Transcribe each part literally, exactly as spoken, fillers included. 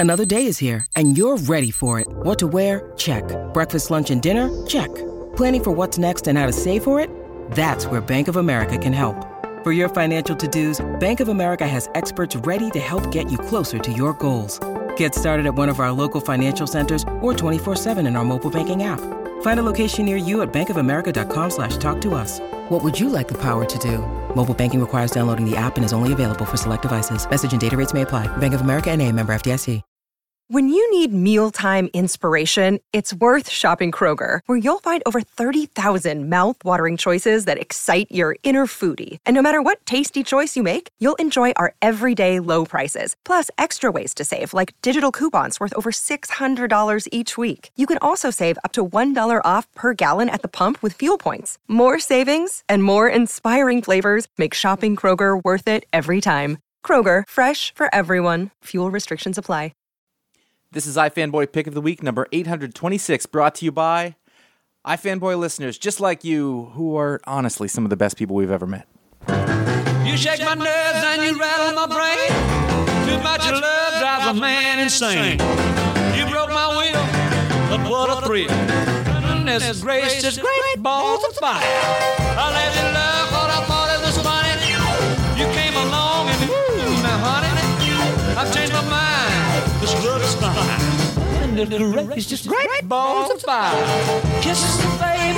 Another day is here, and you're ready for it. What to wear? Check. Breakfast, lunch, and dinner? Check. Planning for what's next and how to save for it? That's where Bank of America can help. For your financial to-dos, Bank of America has experts ready to help get you closer to your goals. Get started at one of our local financial centers or twenty-four seven in our mobile banking app. Find a location near you at bankofamerica.com slash talk to us. What would you like the power to do? Mobile banking requires downloading the app and is only available for select devices. Message and data rates may apply. Bank of America N A, member F D I C. When you need mealtime inspiration, it's worth shopping Kroger, where you'll find over thirty thousand mouth-watering choices that excite your inner foodie. And no matter what tasty choice you make, you'll enjoy our everyday low prices, plus extra ways to save, like digital coupons worth over six hundred dollars each week. You can also save up to one dollar off per gallon at the pump with fuel points. More savings and more inspiring flavors make shopping Kroger worth it every time. Kroger, fresh for everyone. Fuel restrictions apply. This is iFanboy Pick of the Week, number eight hundred twenty-six, brought to you by iFanboy listeners, just like you, who are honestly some of the best people we've ever met. You shake my nerves and you rattle my brain. Too much of love drives a man insane. You broke my will, but what a thrill. Goodness gracious, great balls of fire. I let you love what I thought it was funny. You came along and ooh, now honey, I've changed my mind. This love is fine. Goodness gracious, great balls of fire. Kisses, baby.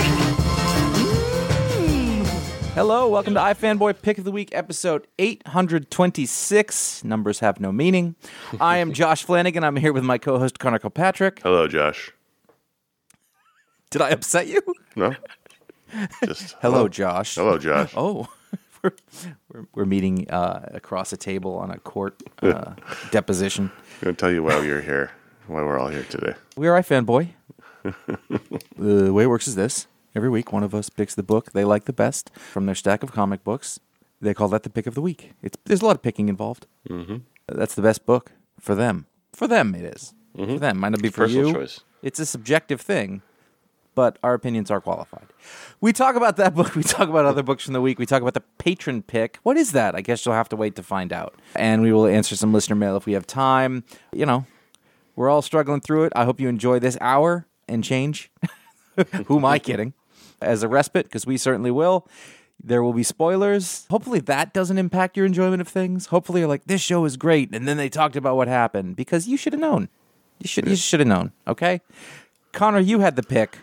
Mm. Hello, welcome to iFanboy Pick of the Week, episode eight hundred twenty-six. Numbers have no meaning. I am Josh Flanagan. I'm here with my co-host, Connor Kilpatrick. Hello, Josh. Did I upset you? No. Just hello, hello, Josh. Hello, Josh. Oh, we're, we're, we're meeting uh, across a table on a court uh, deposition. I'm going to tell you why you're here, why we're all here today. We are iFanboy. The way it works is this. Every week, one of us picks the book they like the best from their stack of comic books. They call that the pick of the week. It's, there's a lot of picking involved. Mm-hmm. That's the best book for them. For them, it is. Mm-hmm. For them. Might not be for Personal you. Choice. It's a subjective thing, but our opinions are qualified. We talk about that book. We talk about other books from the week. We talk about the patron pick. What is that? I guess you'll have to wait to find out. And we will answer some listener mail if we have time. You know, we're all struggling through it. I hope you enjoy this hour and change. Who am I kidding? As a respite, because we certainly will. There will be spoilers. Hopefully that doesn't impact your enjoyment of things. Hopefully you're like, this show is great, and then they talked about what happened, because you should have known. You should you should have known, okay? Connor, you had the pick.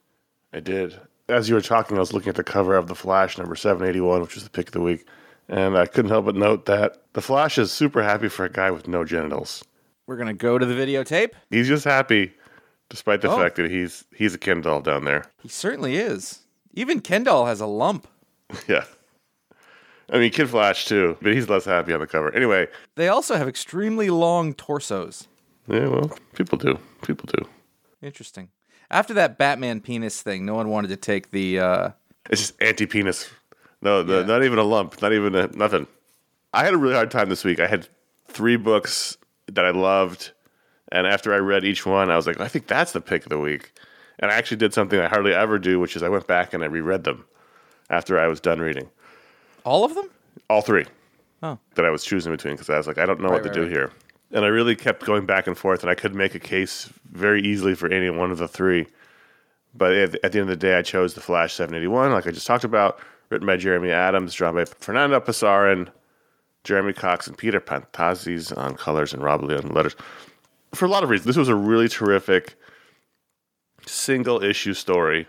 I did. As you were talking, I was looking at the cover of The Flash, number seven eighty-one, which is the pick of the week, and I couldn't help but note that The Flash is super happy for a guy with no genitals. We're going to go to the videotape. He's just happy, despite the oh. fact that he's he's a Ken doll down there. He certainly is. Even Ken doll has a lump. Yeah. I mean, Kid Flash, too, but he's less happy on the cover. Anyway. They also have extremely long torsos. Yeah, well, people do. People do. Interesting. After that Batman penis thing, no one wanted to take the... Uh... It's just anti-penis. No, the, yeah. not even a lump. Not even a, nothing. I had a really hard time this week. I had three books that I loved, and after I read each one, I was like, I think that's the pick of the week. And I actually did something I hardly ever do, which is I went back and I reread them after I was done reading. All of them? All three. Oh. That I was choosing between, because I was like, I don't know right, what to right, do right. here. And I really kept going back and forth, and I could make a case very easily for any one of the three. But at, at the end of the day, I chose The Flash seven eighty-one, like I just talked about, written by Jeremy Adams, drawn by Fernando Pasarin, Jeremy Cox, and Peter Pantazis on colors, and Rob Lee on letters. For a lot of reasons, this was a really terrific single-issue story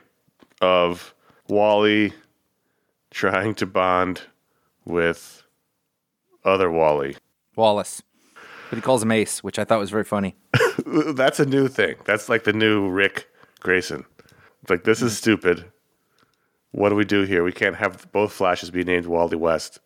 of Wally trying to bond with other Wally. Wallace. But he calls him Ace, which I thought was very funny. That's a new thing. That's like the new Rick Grayson. It's like, this is stupid. What do we do here? We can't have both Flashes be named Wally West.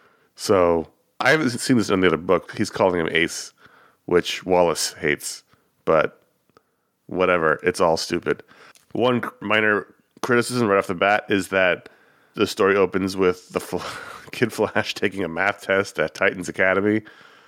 So, I haven't seen this in the other book. He's calling him Ace, which Wallace hates. But, whatever. It's all stupid. One minor criticism right off the bat is that the story opens with the Fl- Kid Flash taking a math test at Titans Academy.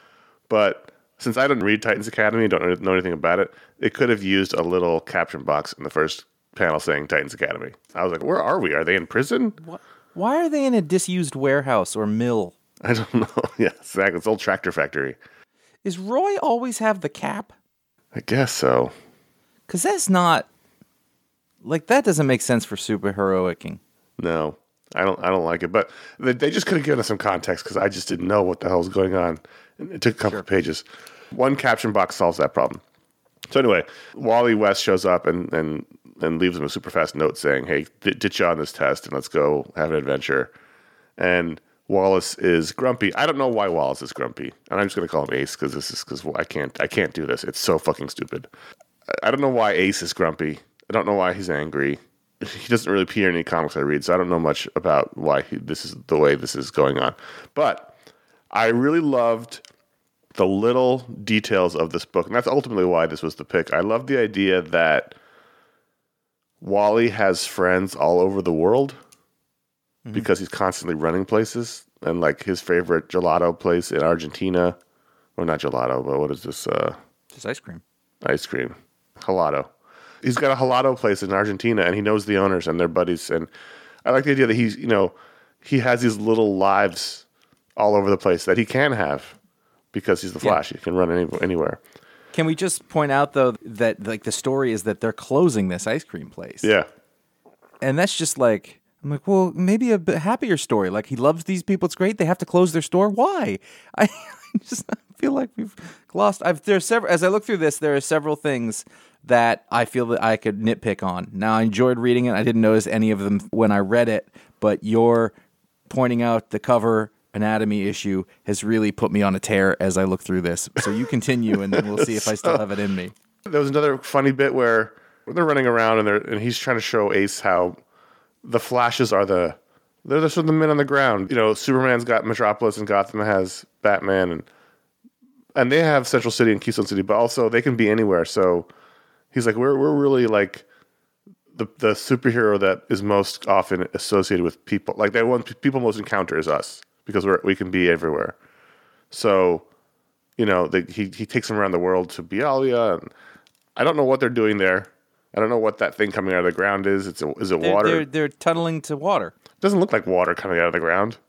But since I didn't read Titans Academy, don't know anything about it, it could have used a little caption box in the first panel saying Titans Academy. I was like, where are we? Are they in prison? What? Why are they in a disused warehouse or mill? I don't know. Yeah, exactly. It's old tractor factory. Is Roy always have the cap? I guess so. Because that's not like that doesn't make sense for superheroicing. No, I don't. I don't like it. But they, they just could have given us some context because I just didn't know what the hell was going on. It took a couple Sure. of pages. One caption box solves that problem. So anyway, Wally West shows up and and, and leaves him a super fast note saying, "Hey, d- ditch you on this test and let's go have an adventure." And Wallace is grumpy. I don't know why Wallace is grumpy, and I'm just going to call him Ace because this is because I can't I can't do this. It's so fucking stupid. I don't know why Ace is grumpy. I don't know why he's angry. He doesn't really appear in any comics I read, so I don't know much about why he, this is the way this is going on. But I really loved the little details of this book, and that's ultimately why this was the pick. I love the idea that Wally has friends all over the world mm-hmm. because he's constantly running places, and like his favorite gelato place in Argentina, or not gelato, but what is this? Uh, Just ice cream. Ice cream. Gelato. He's got a gelato place in Argentina, and he knows the owners and their buddies. And I like the idea that he's, you know, he has these little lives all over the place that he can have because he's the Flash. Yeah. He can run any, anywhere. Can we just point out though that like the story is that they're closing this ice cream place? Yeah, and that's just like I'm like, well, maybe a bit happier story. Like he loves these people. It's great. They have to close their store. Why? I just feel like we've lost. I've there's several. As I look through this, there are several things that I feel that I could nitpick on. Now, I enjoyed reading it. I didn't notice any of them when I read it, but your pointing out the cover anatomy issue has really put me on a tear as I look through this. So you continue, and then we'll see if I still have it in me. There was another funny bit where they're running around, and they're and he's trying to show Ace how the Flashes are the they're the sort of the men on the ground. You know, Superman's got Metropolis, and Gotham has Batman, and and they have Central City and Keystone City, but also they can be anywhere. So he's like, we're we're really like the the superhero that is most often associated with people. Like the one people most encounter is us because we're we can be everywhere. So, you know, they, he he takes them around the world to Bialia, and I don't know what they're doing there. I don't know what that thing coming out of the ground is. It's a, is it they're, water? They're, they're tunneling to water. It doesn't look like water coming out of the ground.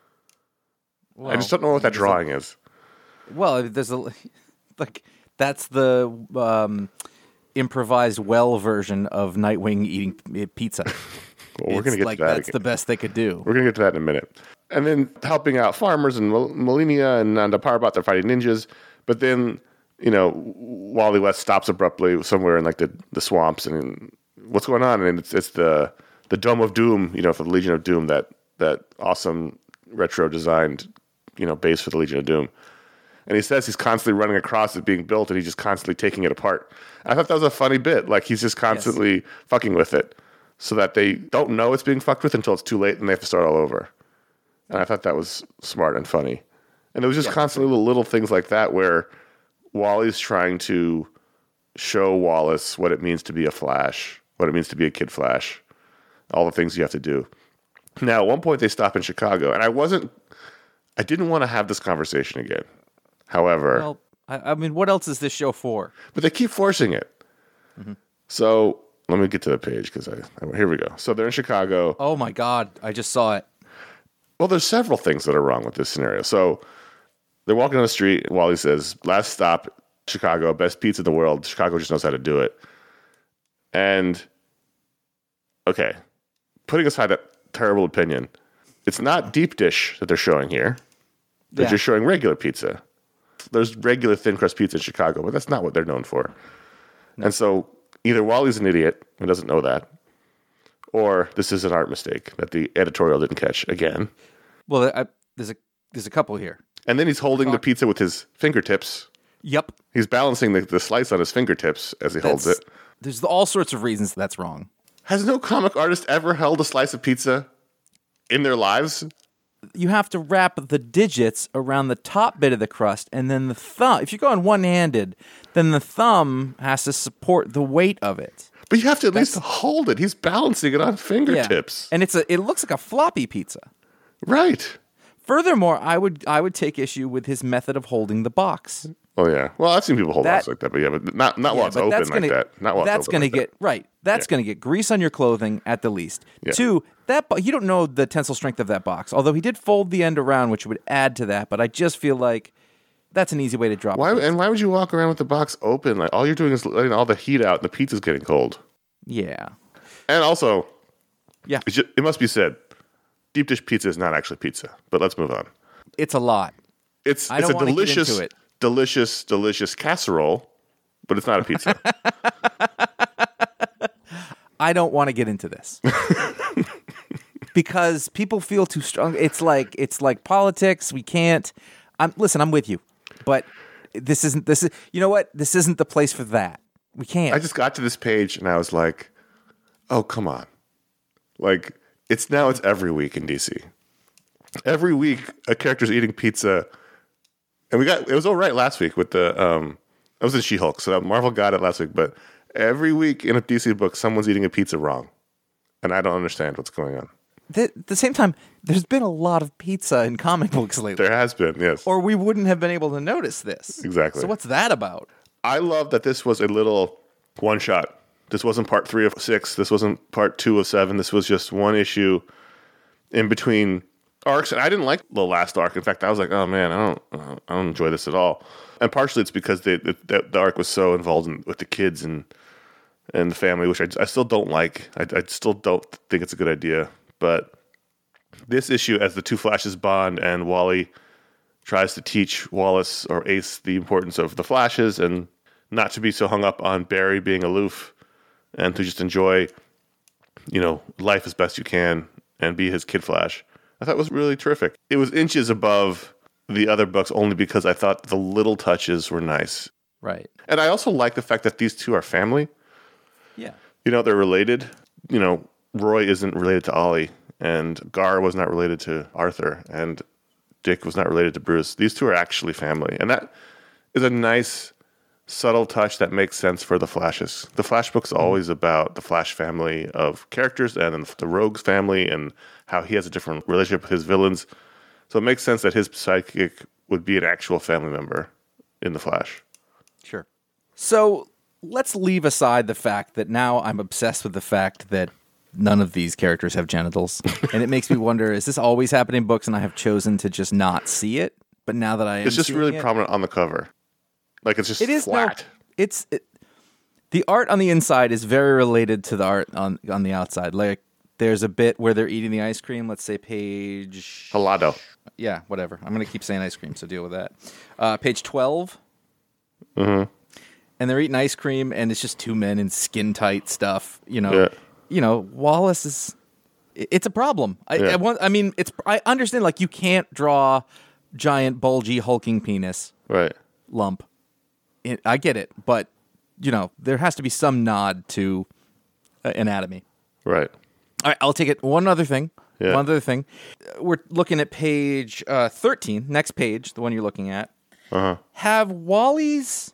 Well, I just don't know what that drawing a, is. Well, there's a like that's the um, improvised well version of Nightwing eating pizza. Well, we're going to get like, to that. That's again. the best they could do. We're going to get to that in a minute. And then helping out farmers and Molinia and Nanda Parbat, they're fighting ninjas. But then, you know, Wally West stops abruptly somewhere in like the, the swamps, and what's going on? And it's, it's the the Dome of Doom, you know, for the Legion of Doom, that that awesome retro designed, you know, base for the Legion of Doom. And he says he's constantly running across it being built, and he's just constantly taking it apart. I thought that was a funny bit. Like he's just constantly yes. fucking with it, so that they don't know it's being fucked with until it's too late, and they have to start all over. And I thought that was smart and funny. And there was just yeah. constantly little, little things like that where Wally's trying to show Wallace what it means to be a Flash, what it means to be a Kid Flash, all the things you have to do. Now, at one point they stop in Chicago, and I wasn't, I didn't want to have this conversation again. However, well, I, I mean, what else is this show for? But they keep forcing it. Mm-hmm. So let me get to the page because I, I here we go. So they're in Chicago. Oh my God, I just saw it. Well, there's several things that are wrong with this scenario. So they're walking on the street, and Wally says, "Last stop, Chicago, best pizza in the world. Chicago just knows how to do it." And okay, putting aside that terrible opinion, it's not deep dish that they're showing here. They're yeah. just showing regular pizza. There's regular thin crust pizza in Chicago, but that's not what they're known for. No. And so either Wally's an idiot who doesn't know that, or this is an art mistake that the editorial didn't catch again. Well, I, there's a there's a couple here. And then he's holding the pizza with his fingertips. Yep. He's balancing the, the slice on his fingertips as he that's, holds it. There's all sorts of reasons that's wrong. Has no comic artist ever held a slice of pizza in their lives? You have to wrap the digits around the top bit of the crust, and then the thumb. If you're going one-handed, then the thumb has to support the weight of it. But you have to at That's, least hold it. He's balancing it on fingertips. Yeah. And it's a. It looks like a floppy pizza. Right. Furthermore, I would I would take issue with his method of holding the box. Oh yeah. Well, I've seen people hold that, boxes like that, but yeah, but not not yeah, while it's open gonna, like that. Not while that's it's open going like to get that. right. That's yeah. going to get grease on your clothing at the least. Yeah. Two, that you don't know the tensile strength of that box. Although he did fold the end around, which would add to that. But I just feel like that's an easy way to drop. Why pizza. and why would you walk around with the box open? Like all you're doing is letting all the heat out, and the pizza's getting cold. Yeah. And also, Yeah. It, just, it must be said, deep dish pizza is not actually pizza. But let's move on. It's a lot. It's I it's don't a wanna get delicious, into it. delicious, delicious casserole, but it's not a pizza. I don't want to get into this. Because people feel too strong. It's like it's like politics. We can't. I'm listen. I'm with you, but this isn't. This is. You know what? This isn't the place for that. We can't. I just got to this page and I was like, "Oh, come on!" Like it's now. It's every week in D C. Every week, a character's eating pizza, and we got. It was all right last week with the. Um, I was in She-Hulk, so Marvel got it last week. But every week in a D C book, someone's eating a pizza wrong, and I don't understand what's going on. The, at the same time, there's been a lot of pizza in comic books lately. There has been, yes. Or we wouldn't have been able to notice this. Exactly. So what's that about? I love that this was a little one shot. This wasn't part three of six. This wasn't part two of seven. This was just one issue in between arcs. And I didn't like the last arc. In fact, I was like, oh man, I don't, I don't enjoy this at all. And partially it's because they, the, the arc was so involved in, with the kids and and the family, which I, I still don't like. I, I still don't think it's a good idea. But this issue, as the two Flashes bond and Wally tries to teach Wallace or Ace the importance of the Flashes and not to be so hung up on Barry being aloof and to just enjoy, you know, life as best you can and be his Kid Flash, I thought was really terrific. It was inches above the other books only because I thought the little touches were nice. Right. And I also like the fact that these two are family. Yeah. You know, they're related. You know, Roy isn't related to Ollie, and Gar was not related to Arthur, and Dick was not related to Bruce. These two are actually family. And that is a nice, subtle touch that makes sense for the Flashes. The Flash book's always about the Flash family of characters and then the Rogue's family and how he has a different relationship with his villains. So it makes sense that his sidekick would be an actual family member in the Flash. Sure. So let's leave aside the fact that now I'm obsessed with the fact that none of these characters have genitals. And it makes me wonder, is this always happening in books and I have chosen to just not see it? But now that I am It's just seeing really it, prominent on the cover. Like it's just it is flat. No, it's it, the art on the inside is very related to the art on on the outside. Like there's a bit where they're eating the ice cream. Let's say page Helado. Yeah, whatever. I'm going to keep saying ice cream, so deal with that. Uh, page twelve. Mm-hmm. And they're eating ice cream, and it's just two men in skin-tight stuff. You know, Yeah. you know, Wallace is... It's a problem. I, Yeah. I, want, I mean, it's. I understand, like, you can't draw giant, bulgy, hulking penis Right. lump. It, I get it, but, you know, there has to be some nod to uh, anatomy. Right. All right, I'll take it. One other thing. Yeah. One other thing. Uh, We're looking at page uh, thirteen, next page, the one you're looking at. Uh-huh. Have Wally's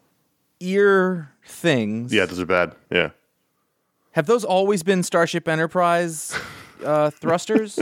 ear things... Yeah, those are bad. Yeah. Have those always been Starship Enterprise uh, thrusters?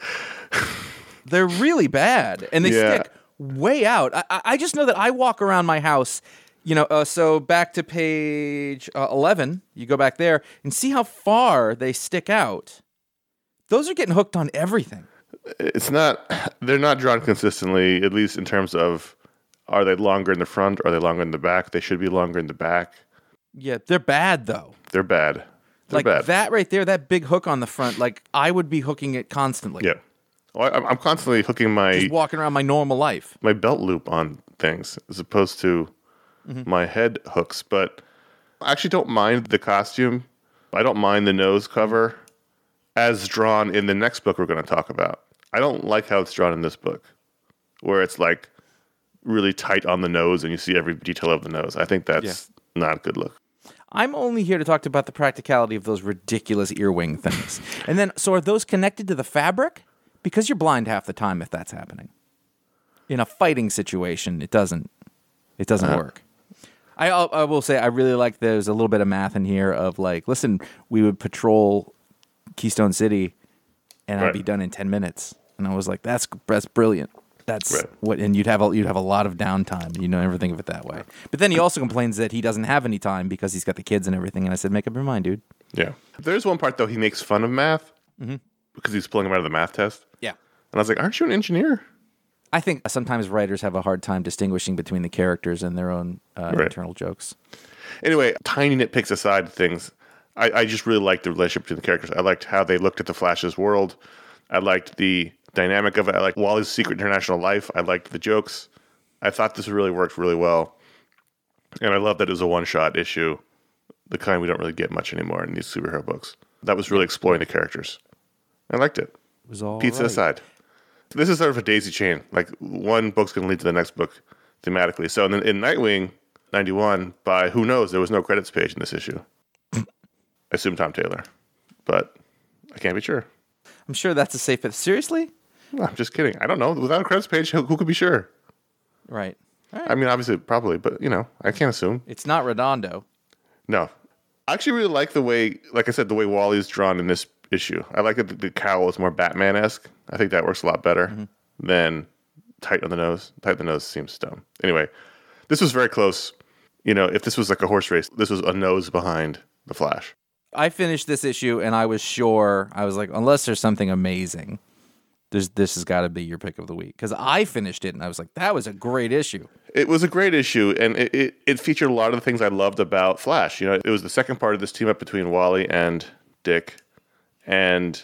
They're really bad, and they Yeah. stick way out. I, I- I just know that I walk around my house, you know, uh, so back to page uh, eleven, you go back there, and see how far they stick out. Those are getting hooked on everything. It's not, they're not drawn consistently, at least in terms of, are they longer in the front? Are they longer in the back? They should be longer in the back. Yeah, they're bad, though. They're bad. They're Like bad. that right there, that big hook on the front, like I would be hooking it constantly. Yeah. Well, I, I'm constantly hooking my Just walking around my normal life. my belt loop on things as opposed to Mm-hmm. my head hooks. But I actually don't mind the costume. I don't mind the nose cover as drawn in the next book we're going to talk about. I don't like how it's drawn in this book, where it's like really tight on the nose and you see every detail of the nose. I think that's not a good look. I'm only here to talk about the practicality of those ridiculous earwing things. And then, so are those connected to the fabric? Because you're blind half the time if that's happening. In a fighting situation, it doesn't. It doesn't Uh-huh. work. I I will say I really like there's a little bit of math in here of like, listen, we would patrol Keystone City, and I'd Right. be done in ten minutes. And I was like, that's that's brilliant. That's Right. what, and you'd have a, you'd have a lot of downtime. You know, never think of it that way. But then he also complains that he doesn't have any time because he's got the kids and everything. And I said, make up your mind, dude. Yeah. There's one part, though, he makes fun of math Mm-hmm. because he's pulling him out of the math test. Yeah. And I was like, aren't you an engineer? I think sometimes writers have a hard time distinguishing between the characters and their own uh, Right. internal jokes. Anyway, tiny nitpicks aside, things I, I just really liked the relationship between the characters. I liked how they looked at the Flash's world. I liked the dynamic of it. I liked Wally's secret international life. I liked the jokes. I thought this really worked really well. And I love that it was a one-shot issue, the kind we don't really get much anymore in these superhero books. That was really exploring the characters. I liked it. It was all Pizza right. aside. This is sort of a daisy chain. Like, one book's going to lead to the next book thematically. So in, in Nightwing ninety-one, by who knows, there was no credits page in this issue. I assume Tom Taylor. But I can't be sure. I'm sure that's a safe bet. Seriously? No, I'm just kidding. I don't know. Without a credits page, who, who could be sure? Right. All right. I mean, obviously, probably, but, you know, I can't assume. It's not Redondo. No. I actually really like the way, like I said, the way Wally's drawn in this issue. I like that the, the cowl is more Batman-esque. I think that works a lot better mm-hmm. than tight on the nose. Tight on the nose seems dumb. Anyway, this was very close. You know, if this was like a horse race, this was a nose behind the Flash. I finished this issue and I was sure, I was like, unless there's something amazing, there's, this has got to be your pick of the week. Because I finished it and I was like, that was a great issue. It was a great issue, and it, it, it featured a lot of the things I loved about Flash. You know, it was the second part of this team up between Wally and Dick. And,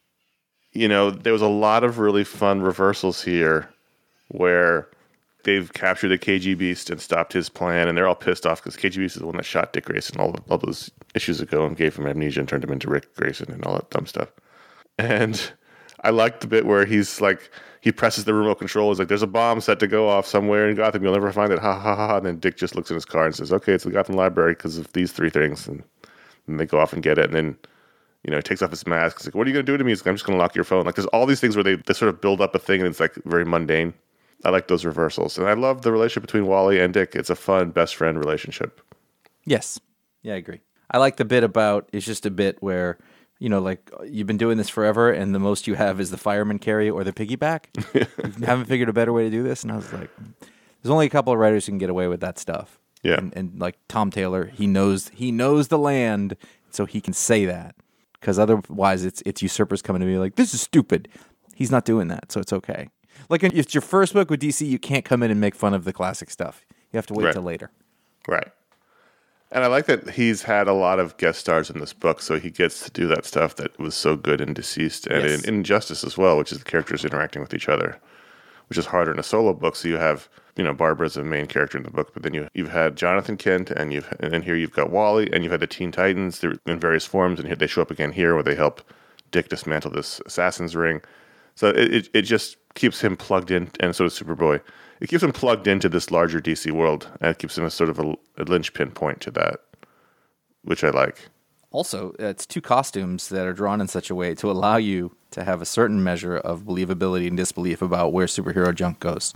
you know, there was a lot of really fun reversals here where they've captured the K G Beast and stopped his plan, and they're all pissed off because K G Beast is the one that shot Dick Grayson all, all those issues ago and gave him amnesia and turned him into Rick Grayson and all that dumb stuff. And I liked the bit where he's like, he presses the remote control. He's like, there's a bomb set to go off somewhere in Gotham. You'll never find it. Ha, ha, ha. And then Dick just looks in his car and says, okay, it's the Gotham Library because of these three things. And then they go off and get it. And then, you know, he takes off his mask. He's like, what are you going to do to me? He's like, I'm just going to lock your phone. Like, there's all these things where they, they sort of build up a thing and it's like very mundane. I like those reversals. And I love the relationship between Wally and Dick. It's a fun best friend relationship. Yes. Yeah, I agree. I like the bit about, it's just a bit where, you know, like, you've been doing this forever, and the most you have is the fireman carry or the piggyback. You haven't figured a better way to do this? And I was like, there's only a couple of writers who can get away with that stuff. Yeah. And, and like Tom Taylor, he knows he knows the land, so he can say that. Because otherwise, it's it's usurpers coming to me like, this is stupid. He's not doing that, so it's okay. Like, if it's your first book with D C, you can't come in and make fun of the classic stuff. You have to wait Right. till later. Right. And I like that he's had a lot of guest stars in this book, so he gets to do that stuff that was so good in Deceased and Yes. in Injustice as well, which is the characters interacting with each other, which is harder in a solo book. So you have, you know, Barbara as the main character in the book, but then you you've had Jonathan Kent, and you've and here you've got Wally, and you've had the Teen Titans. They're in various forms, and here they show up again here where they help Dick dismantle this assassin's ring. So it it, it just keeps him plugged in, and so does Superboy. It keeps him plugged into this larger D C world, and it keeps him a sort of a, a linchpin point to that, which I like. Also, it's two costumes that are drawn in such a way to allow you to have a certain measure of believability and disbelief about where superhero junk goes.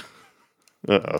Uh-oh.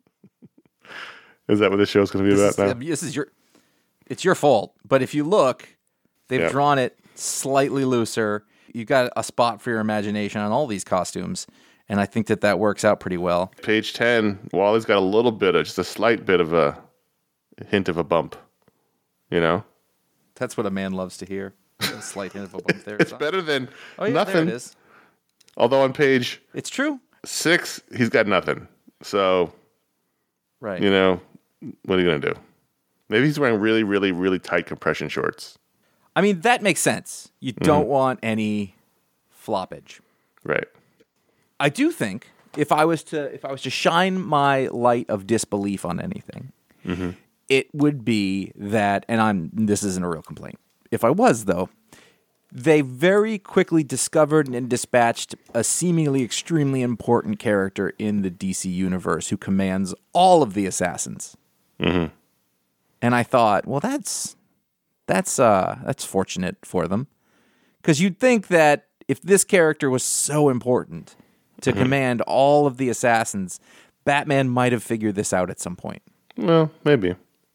Is that what this show's going to be This about is, now? this is your, it's your fault. But if you look, they've Yeah. drawn it slightly looser. You've got a spot for your imagination on all these costumes, and I think that that works out pretty well. Page ten, Wally's got a little bit of, just a slight bit of a hint of a bump, you know? That's what a man loves to hear. A slight hint of a bump there. It's better than Oh yeah, nothing. there it is. Although on page It's true. six, he's got nothing. So, Right. you know, what are you going to do? Maybe he's wearing really, really, really tight compression shorts. I mean, that makes sense. You don't want any floppage. Right. I do think if I was to if I was to shine my light of disbelief on anything, Mm-hmm. it would be that, and I'm this isn't a real complaint. If I was, though, they very quickly discovered and dispatched a seemingly extremely important character in the D C universe who commands all of the assassins. Mm-hmm. And I thought, well, that's that's uh, that's fortunate for them, because you'd think that if this character was so important to Mm-hmm. command all of the assassins, Batman might have figured this out at some point. Well, maybe.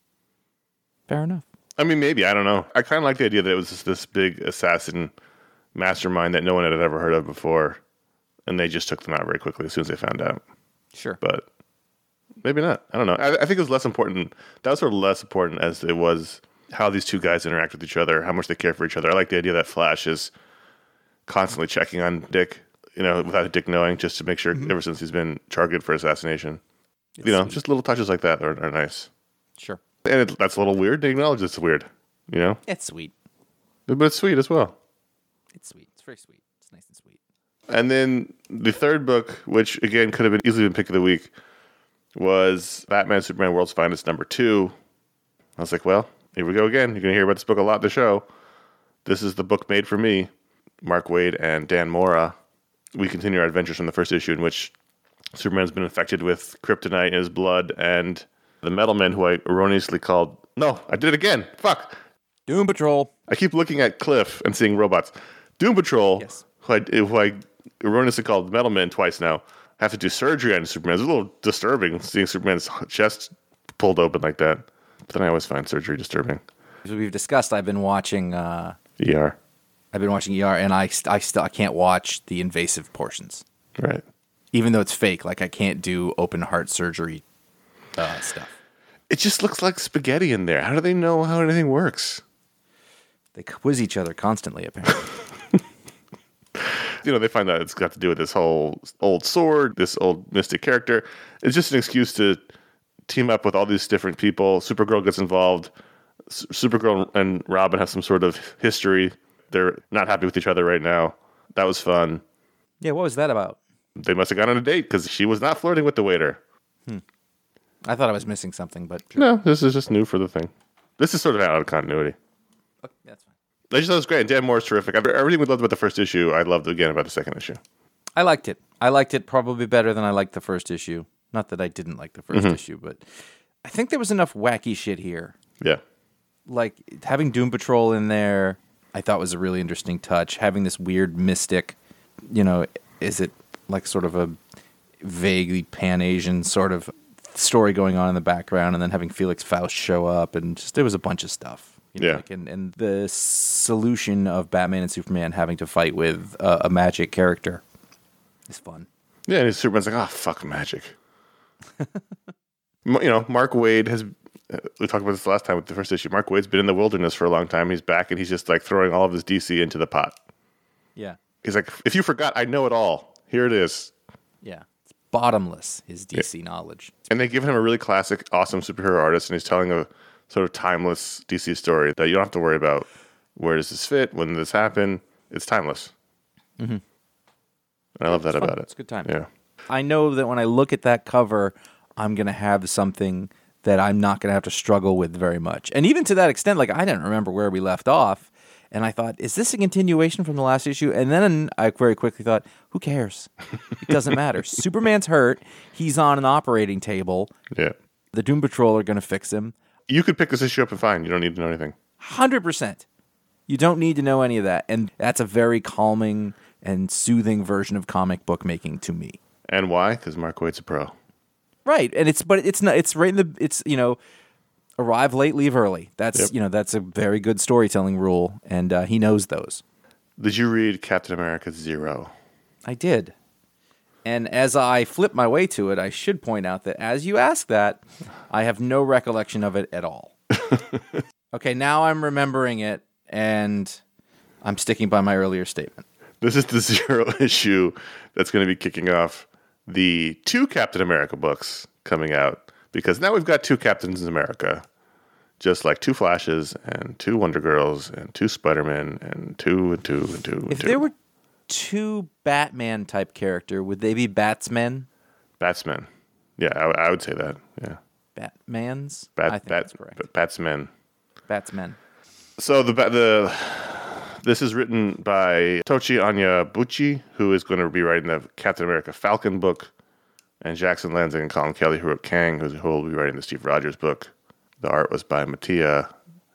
Fair enough. I mean, maybe. I don't know. I kind of like the idea that it was just this big assassin mastermind that no one had ever heard of before, and they just took them out very quickly as soon as they found out. Sure. But maybe not. I don't know. I, I think it was less important. That was sort of less important as it was how these two guys interact with each other, how much they care for each other. I like the idea that Flash is constantly checking on Dick. you know, without Dick knowing, just to make sure Mm-hmm. ever since he's been targeted for assassination. It's you know, sweet. just little touches like that are, are nice. Sure. And it, that's a little weird. They acknowledge it's weird, you know? It's sweet. But it's sweet as well. It's sweet. It's very sweet. It's nice and sweet. And then the third book, which again could have been easily been pick of the week, was Batman Superman World's Finest number two. I was like, well, here we go again. You're going to hear about this book a lot in the show. This is the book made for me. Mark Waid and Dan Mora. We continue our adventures from the first issue in which Superman's been infected with kryptonite in his blood, and the Metal Men, who I erroneously called... No, I did it again. Fuck. Doom Patrol. I keep looking at Cliff and seeing robots. Doom Patrol, Yes. who, I, who I erroneously called Metal Men twice now, have to do surgery on Superman. It's a little disturbing seeing Superman's chest pulled open like that. But then I always find surgery disturbing. As we've discussed, I've been watching... Uh, E R. I've been watching E R, and I, st- I still I can't watch the invasive portions. Right. Even though it's fake. Like, I can't do open heart surgery uh, stuff. It just looks like spaghetti in there. How do they know how anything works? They quiz each other constantly, apparently. You know, they find out it's got to do with this whole old sword, this old mystic character. It's just an excuse to team up with all these different people. Supergirl gets involved. S- Supergirl and Robin have some sort of history. They're not happy with each other right now. That was fun. Yeah, what was that about? They must have gone on a date because she was not flirting with the waiter. I thought I was missing something, but sure. No, this is just new for the thing. This is sort of out of continuity. Okay, that's fine. I just thought it was great. And Dan Moore's terrific. After everything we loved about the first issue, I loved again about the second issue. I liked it. I liked it probably better than I liked the first issue. Not that I didn't like the 1st Mm-hmm. issue, but I think there was enough wacky shit here. Yeah. Like, having Doom Patrol in there, I thought was a really interesting touch. Having this weird mystic, you know, is it like sort of a vaguely Pan-Asian sort of story going on in the background, and then having Felix Faust show up, and just there was a bunch of stuff. You know, Yeah. like, and, and the solution of Batman and Superman having to fight with uh, a magic character is fun. Yeah, and Superman's like, oh, fuck magic. M- you know, Mark Waid has, uh, we talked about this last time with the first issue, Mark Waid's been in the wilderness for a long time. He's back, and he's just like throwing all of his D C into the pot. Yeah. He's like, if you forgot, I know it all. Here it is. Yeah. It's bottomless, his D C knowledge. And they give him a really classic, awesome superhero artist, and he's telling a sort of timeless D C story that you don't have to worry about where does this fit, when did this happen. It's timeless. Mm-hmm. And I love that fun. about it. It's a good time. Yeah. I know that when I look at that cover, I'm going to have something that I'm not going to have to struggle with very much. And even to that extent, like, I didn't remember where we left off. And I thought, is this a continuation from the last issue? And then I very quickly thought, who cares? It doesn't matter. Superman's hurt. He's on an operating table. Yeah. The Doom Patrol are going to fix him. You could pick this issue up and fine. You don't need to know anything. one hundred percent. You don't need to know any of that. And that's a very calming and soothing version of comic book making to me. And why? Because Mark Waid's a pro. Right. And it's, but it's not, it's right in the, it's, you know, arrive late, leave early. That's, Yep. you know, that's a very good storytelling rule. And uh, he knows those. Did you read Captain America Zero? I did. And as I flip my way to it, I should point out that as you ask that, I have no recollection of it at all. Okay, now I'm remembering it, and I'm sticking by my earlier statement. This is the Zero issue that's going to be kicking off the two Captain America books coming out, because now we've got two Captains America, just like two Flashes and two Wonder Girls and two Spider-Men and two and two and two and If two. there were two Batman type character, would they be Batsmen? Batsmen. Yeah, I, w- I would say that. Yeah. Batmans? Bat, I think bat, that's correct. b- Batsmen. Batsmen. So the ba- the this is written by Tochi Onyebuchi, who is going to be writing the Captain America Falcon book, and Jackson Lansing and Colin Kelly, who wrote Kang, who's, who will be writing the Steve Rogers book. The art was by Mattia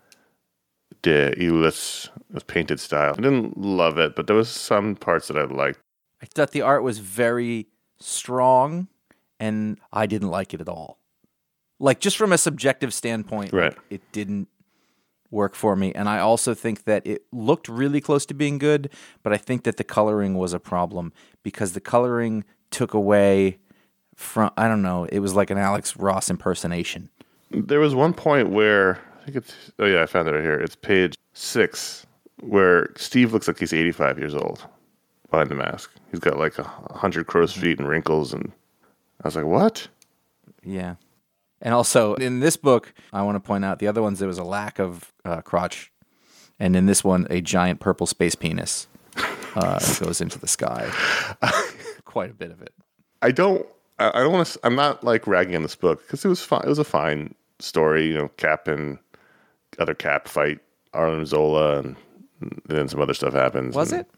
de Eulis. It was painted style. I didn't love it, but there was some parts that I liked. I thought the art was very strong, and I didn't like it at all. Like, just from a subjective standpoint, Right. like, it didn't work for me. And I also think that it looked really close to being good, but I think that the coloring was a problem because the coloring took away from, I don't know, it was like an Alex Ross impersonation. There was one point where, I think it's, oh yeah, I found it right here. It's page six, where Steve looks like he's eighty-five years old. behind the mask. He's got like a hundred crow's feet and wrinkles, and I was like, what? Yeah. And also, in this book, I want to point out the other ones, there was a lack of uh, crotch. And in this one, a giant purple space penis uh, goes into the sky. Quite a bit of it. I don't, I I don't want to, I'm not like ragging on this book because it was fine. It was a fine story. You know, Cap and other Cap fight Arlen Zola, and, and then some other stuff happens. Was it?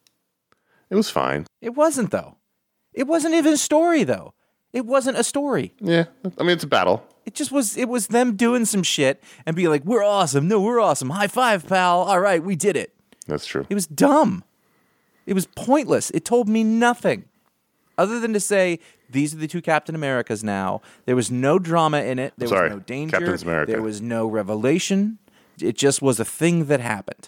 It was fine. It wasn't, though. It wasn't even a story, though. It wasn't a story. Yeah. I mean, it's a battle. It just was, it was them doing some shit and being like, we're awesome. No, we're awesome. High five, pal. All right, we did it. That's true. It was dumb. It was pointless. It told me nothing other than to say, these are the two Captain Americas now. There was no drama in it. There Sorry, was no danger. Captain's America. There was no revelation. It just was a thing that happened.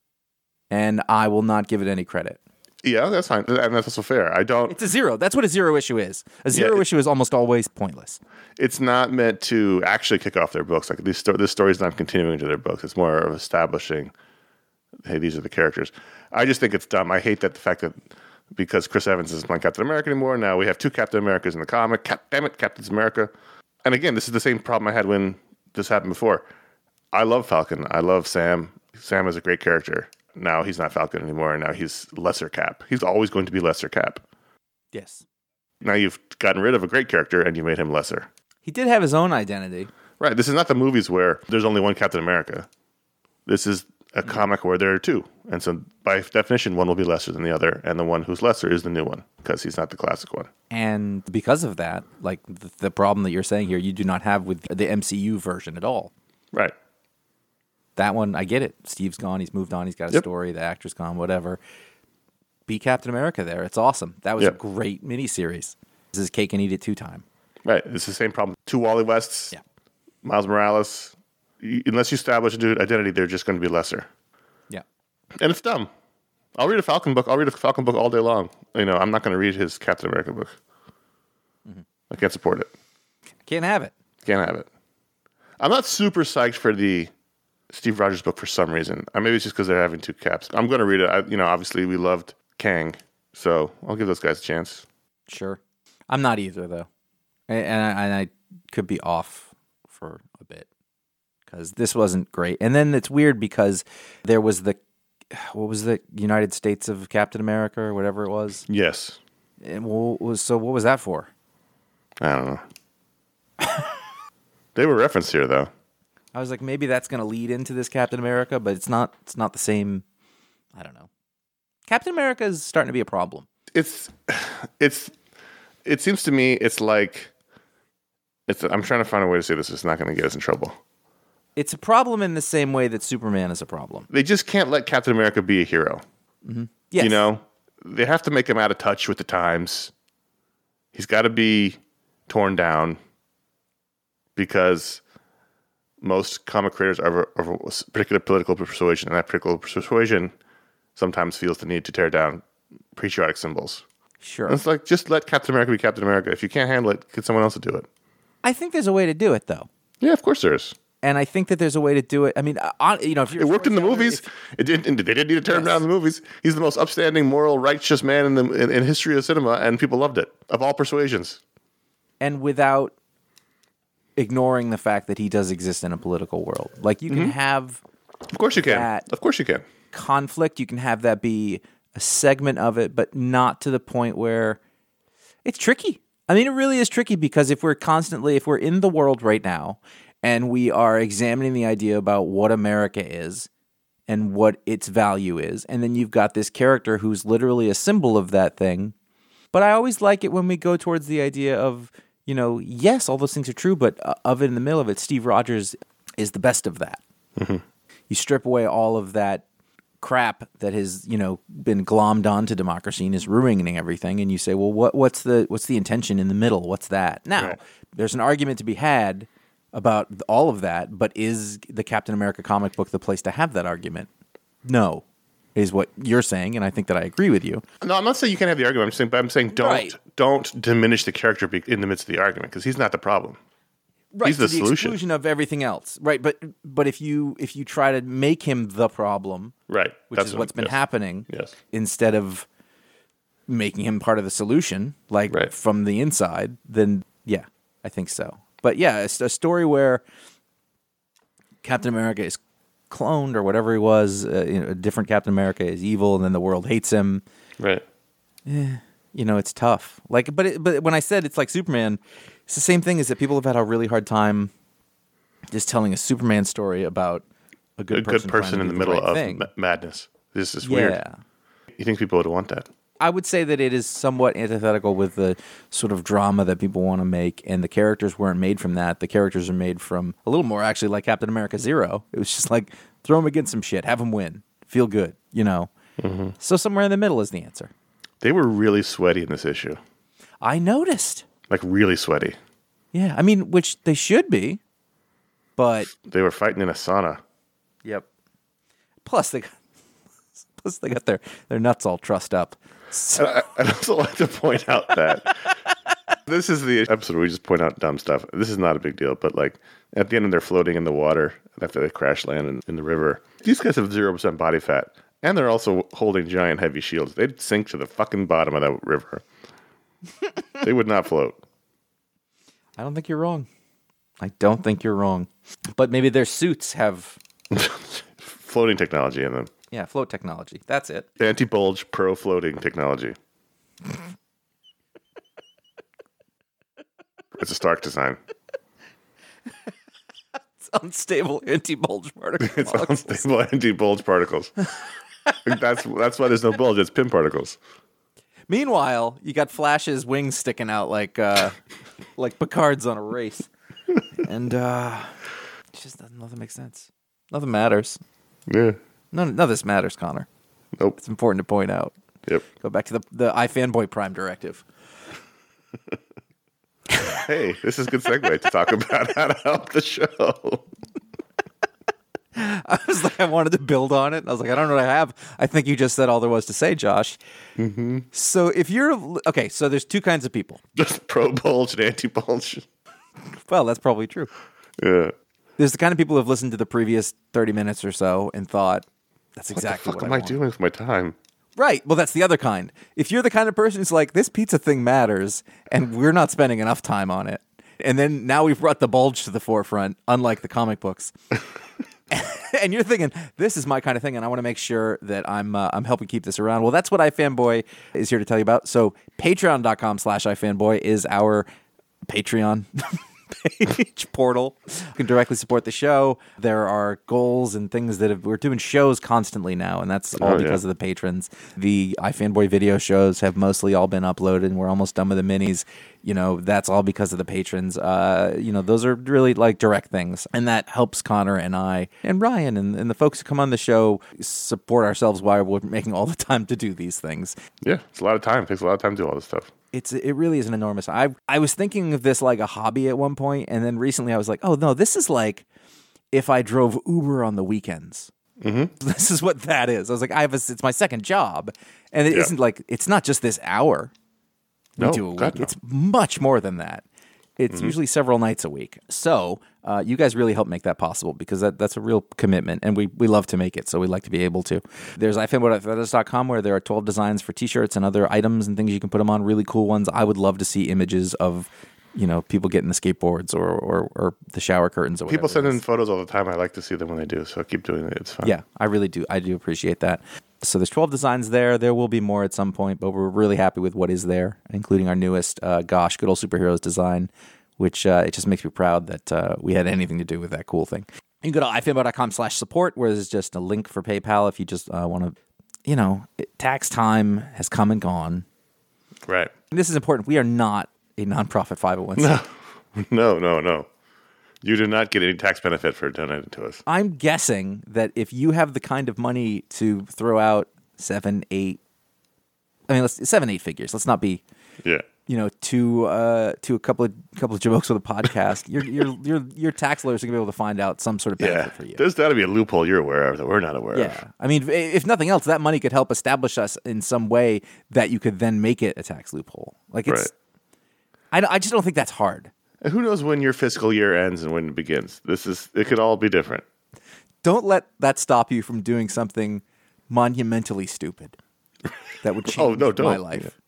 And I will not give it any credit. Yeah, that's fine. And that's also fair. I don't. It's a zero. That's what a zero issue is. A zero Yeah, it- issue is almost always pointless. It's not meant to actually kick off their books. Like these, sto- this story is not continuing to their books. It's more of establishing, hey, these are the characters. I just think it's dumb. I hate that the fact that because Chris Evans isn't playing Captain America anymore, now we have two Captain Americas in the comic. Cap- damn it, Captain's America. And again, this is the same problem I had when this happened before. I love Falcon. I love Sam. Sam is a great character. Now he's not Falcon anymore, and now he's lesser Cap. He's always going to be lesser Cap. Yes. Now you've gotten rid of a great character, and you made him lesser. He did have his own identity. Right. This is not the movies where there's only one Captain America. This is a comic where there are two. And so by definition, one will be lesser than the other, and the one who's lesser is the new one, because he's not the classic one. And because of that, like the, the problem that you're saying here, you do not have with the M C U version at all. Right. That one, I get it. Steve's gone. He's moved on. He's got a Yep. story. The actor's gone, whatever. Be Captain America there. It's awesome. That was Yep. a great miniseries. This is cake and eat it two time. Right. It's the same problem. Two Wally Wests, Yeah. Miles Morales. Y- Unless you establish a new identity, they're just going to be lesser. Yeah. And it's dumb. I'll read a Falcon book. I'll read a Falcon book all day long. You know, I'm not going to read his Captain America book. Mm-hmm. I can't support it. Can't have it. Can't have it. I'm not super psyched for the Steve Rogers book for some reason. Uh, maybe it's just because they're having two Caps. I'm going to read it. I, you know, obviously we loved Kang, so I'll give those guys a chance. Sure. I'm not either, though. And, and, I, and I could be off for a bit because this wasn't great. And then it's weird because there was the, what was the United States of Captain America or whatever it was? Yes. And what was, so what was that for? I don't know. They were referenced here, though. I was like, maybe that's going to lead into this Captain America, but it's not. It's not the same. I don't know. Captain America is starting to be a problem. It's, it's, it seems to me it's like, it's. I'm trying to find a way to say this. It's not going to get us in trouble. It's a problem in the same way that Superman is a problem. They just can't let Captain America be a hero. Yes. You know, they have to make him out of touch with the times. He's got to be torn down because most comic creators are of a particular political persuasion, and that particular persuasion sometimes feels the need to tear down patriotic symbols. Sure. And it's like, just let Captain America be Captain America. If you can't handle it, get someone else to do it. I think there's a way to do it, though. Yeah, of course there is. And I think that there's a way to do it. I mean, on, you know, if you're It worked in the storyteller, movies. if- It didn't. They didn't need to turn him Yes. down in the movies. He's the most upstanding, moral, righteous man in the in, in history of cinema, and people loved it of all persuasions. and without ignoring the fact that he does exist in a political world. Like you can have Of course you can. That- Of course you can. conflict, you can have that be a segment of it, but not to the point where it's tricky. I mean, it really is tricky because if we're constantly, if we're in the world right now and we are examining the idea about what America is and what its value is, and then you've got this character who's literally a symbol of that thing. But I always like it when we go towards the idea of, you know, yes, all those things are true, but uh, of it in the middle of it, Steve Rogers is the best of that. Mm-hmm. You strip away all of that crap that has, you know, been glommed onto democracy and is ruining everything, and you say, well, what what's the what's the intention in the middle? What's that? Now, Right. there's an argument to be had about all of that, but is the Captain America comic book the place to have that argument? No, is what you're saying, and I think that I agree with you. No, I'm not saying you can't have the argument. I'm saying, but I'm saying don't Right. don't diminish the character be- in the midst of the argument because he's not the problem. Right, He's the to the solution. exclusion of everything else. Right, but but if you if you try to make him the problem, Right. which That's is what- what's been yes. happening, Yes. instead of making him part of the solution, like Right. from the inside, then yeah, I think so. But yeah, it's a story where Captain America is cloned or whatever he was. Uh, you know, a different Captain America is evil, and then the world hates him. Right. You know, it's tough. Like, but it, but when I said it's like Superman, it's the same thing. Is that people have had a really hard time just telling a Superman story about a good A person, good person trying in to the do middle right of thing. ma- madness. This is Yeah. weird. You think people would want that? I would say that it is somewhat antithetical with the sort of drama that people want to make, and the characters weren't made from that. The characters are made from a little more actually like Captain America Zero. It was just like throw him against some shit, have him win, feel good, you know. Mm-hmm. So somewhere in the middle is the answer. They were really sweaty in this issue. I noticed. Like really sweaty. Yeah, I mean, which they should be, but They were fighting in a sauna. yep. Plus they got, plus they got their their nuts all trussed up. So, I, I'd also like to point out that this is the episode where we just point out dumb stuff. This is not a big deal, but like at the end, they're floating in the water after they crash land in, in the river. These guys have zero percent body fat, and they're also holding giant, heavy shields. They'd sink to the fucking bottom of that river. They would not float. I don't think you're wrong. I don't think you're wrong. But maybe their suits have Floating technology in them. yeah float technology. That's it. Anti-bulge pro floating technology. It's a Stark design. It's unstable anti-bulge particle. It's molecules. unstable anti-bulge particles. that's that's why there's no bulge. It's pin particles. Meanwhile, you got Flash's wings sticking out like uh, like Picard's on a race, and uh, it just doesn't. Nothing makes sense. Nothing matters. Yeah. None, none of this matters, Connor. Nope. It's important to point out. Yep. Go back to the the iFanboy Prime directive. Hey, this is a good segue to talk about how to help the show. I was like, I wanted to build on it. I was like, I don't know what I have. I think you just said all there was to say, Josh. Mm-hmm. So if you're okay, so there's two kinds of people. Just pro bulge and anti bulge. Well, that's probably true. Yeah. There's the kind of people who have listened to the previous thirty minutes or so and thought, that's exactly What what, the fuck I am I want. doing with my time? Right. Well, that's the other kind. If you're the kind of person who's like, this pizza thing matters, and we're not spending enough time on it, and then now we've brought the bulge to the forefront, unlike the comic books, and you're thinking, this is my kind of thing, and I want to make sure that I'm uh, I'm helping keep this around. Well, that's what iFanboy is here to tell you about. So patreon.com slash iFanboy is our Patreon page portal. You can directly support the show. There are goals and things that have, we're doing shows constantly now, and that's all Oh, because yeah. of the patrons. The iFanboy video shows have mostly all been uploaded, and we're almost done with the minis. You know, that's all because of the patrons. Uh, you know, those are really like direct things, and that helps Connor and I and Ryan and, and the folks who come on the show support ourselves while we're making all the time to do these things. Yeah, it's a lot of time. It takes a lot of time to do all this stuff. It's it really is an enormous. I I was thinking of this like a hobby at one point, and then recently I was like, oh no, this is like if I drove Uber on the weekends. Mm-hmm. This is what that is. I was like, I have a, it's my second job, and it Yeah. isn't like it's not just this hour we No, do a week. God, no. It's much more than that. It's Mm-hmm. usually several nights a week. So uh, you guys really help make that possible because that, that's a real commitment, and we, we love to make it, so we like to be able to. There's ifanboy dot threadless dot com where there are twelve designs for T-shirts and other items and things you can put them on, really cool ones. I would love to see images of, you know, people getting the skateboards or, or, or the shower curtains or whatever. People send it in is. photos all the time. I like to see them when they do, so keep doing it. It's fun. Yeah, I really do. I do appreciate that. So there's twelve designs there. There will be more at some point, but we're really happy with what is there, including our newest, uh, gosh, good old superheroes design, which uh, it just makes me proud that uh, we had anything to do with that cool thing. You can go to ifanboy.com slash support, where there's just a link for PayPal if you just uh, want to, you know, it, tax time has come and gone. Right. And this is important. We are not a nonprofit five oh one c. No, no, no, no. You do not get any tax benefit for donating to us. I'm guessing that if you have the kind of money to throw out seven, eight, I mean, let's seven, eight figures. Let's not be, Yeah. you know, to uh, to a couple of couple of jokes with a podcast. your your your your tax lawyers are gonna be able to find out some sort of benefit Yeah. for you. There's got to be a loophole you're aware of that we're not aware of. Yeah, I mean, if, if nothing else, that money could help establish us in some way that you could then make it a tax loophole. Like it's, Right. I, I just don't think that's hard. And who knows when your fiscal year ends and when it begins? This is it could all be different. Don't let that stop you from doing something monumentally stupid that would change Oh no, don't. my life.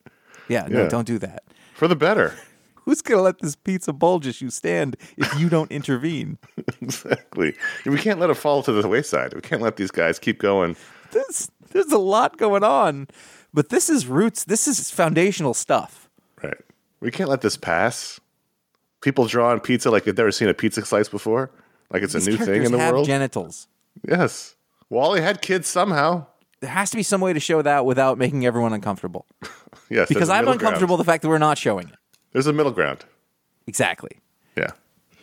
Yeah, no, Yeah. don't do that. For the better. Who's going to let this pizza bulge issue stand if you don't intervene? Exactly. We can't let it fall to the wayside. We can't let these guys keep going. There's, there's a lot going on, but this is roots. This is foundational stuff. Right. We can't let this pass. People drawing pizza like they've never seen a pizza slice before. Like it's These a new thing characters in the have world. genitals. Yes. Wally had kids somehow. There has to be some way to show that without making everyone uncomfortable. Yes. Because there's a I'm middle uncomfortable ground. the fact that we're not showing it. There's a middle ground. Exactly. Yeah.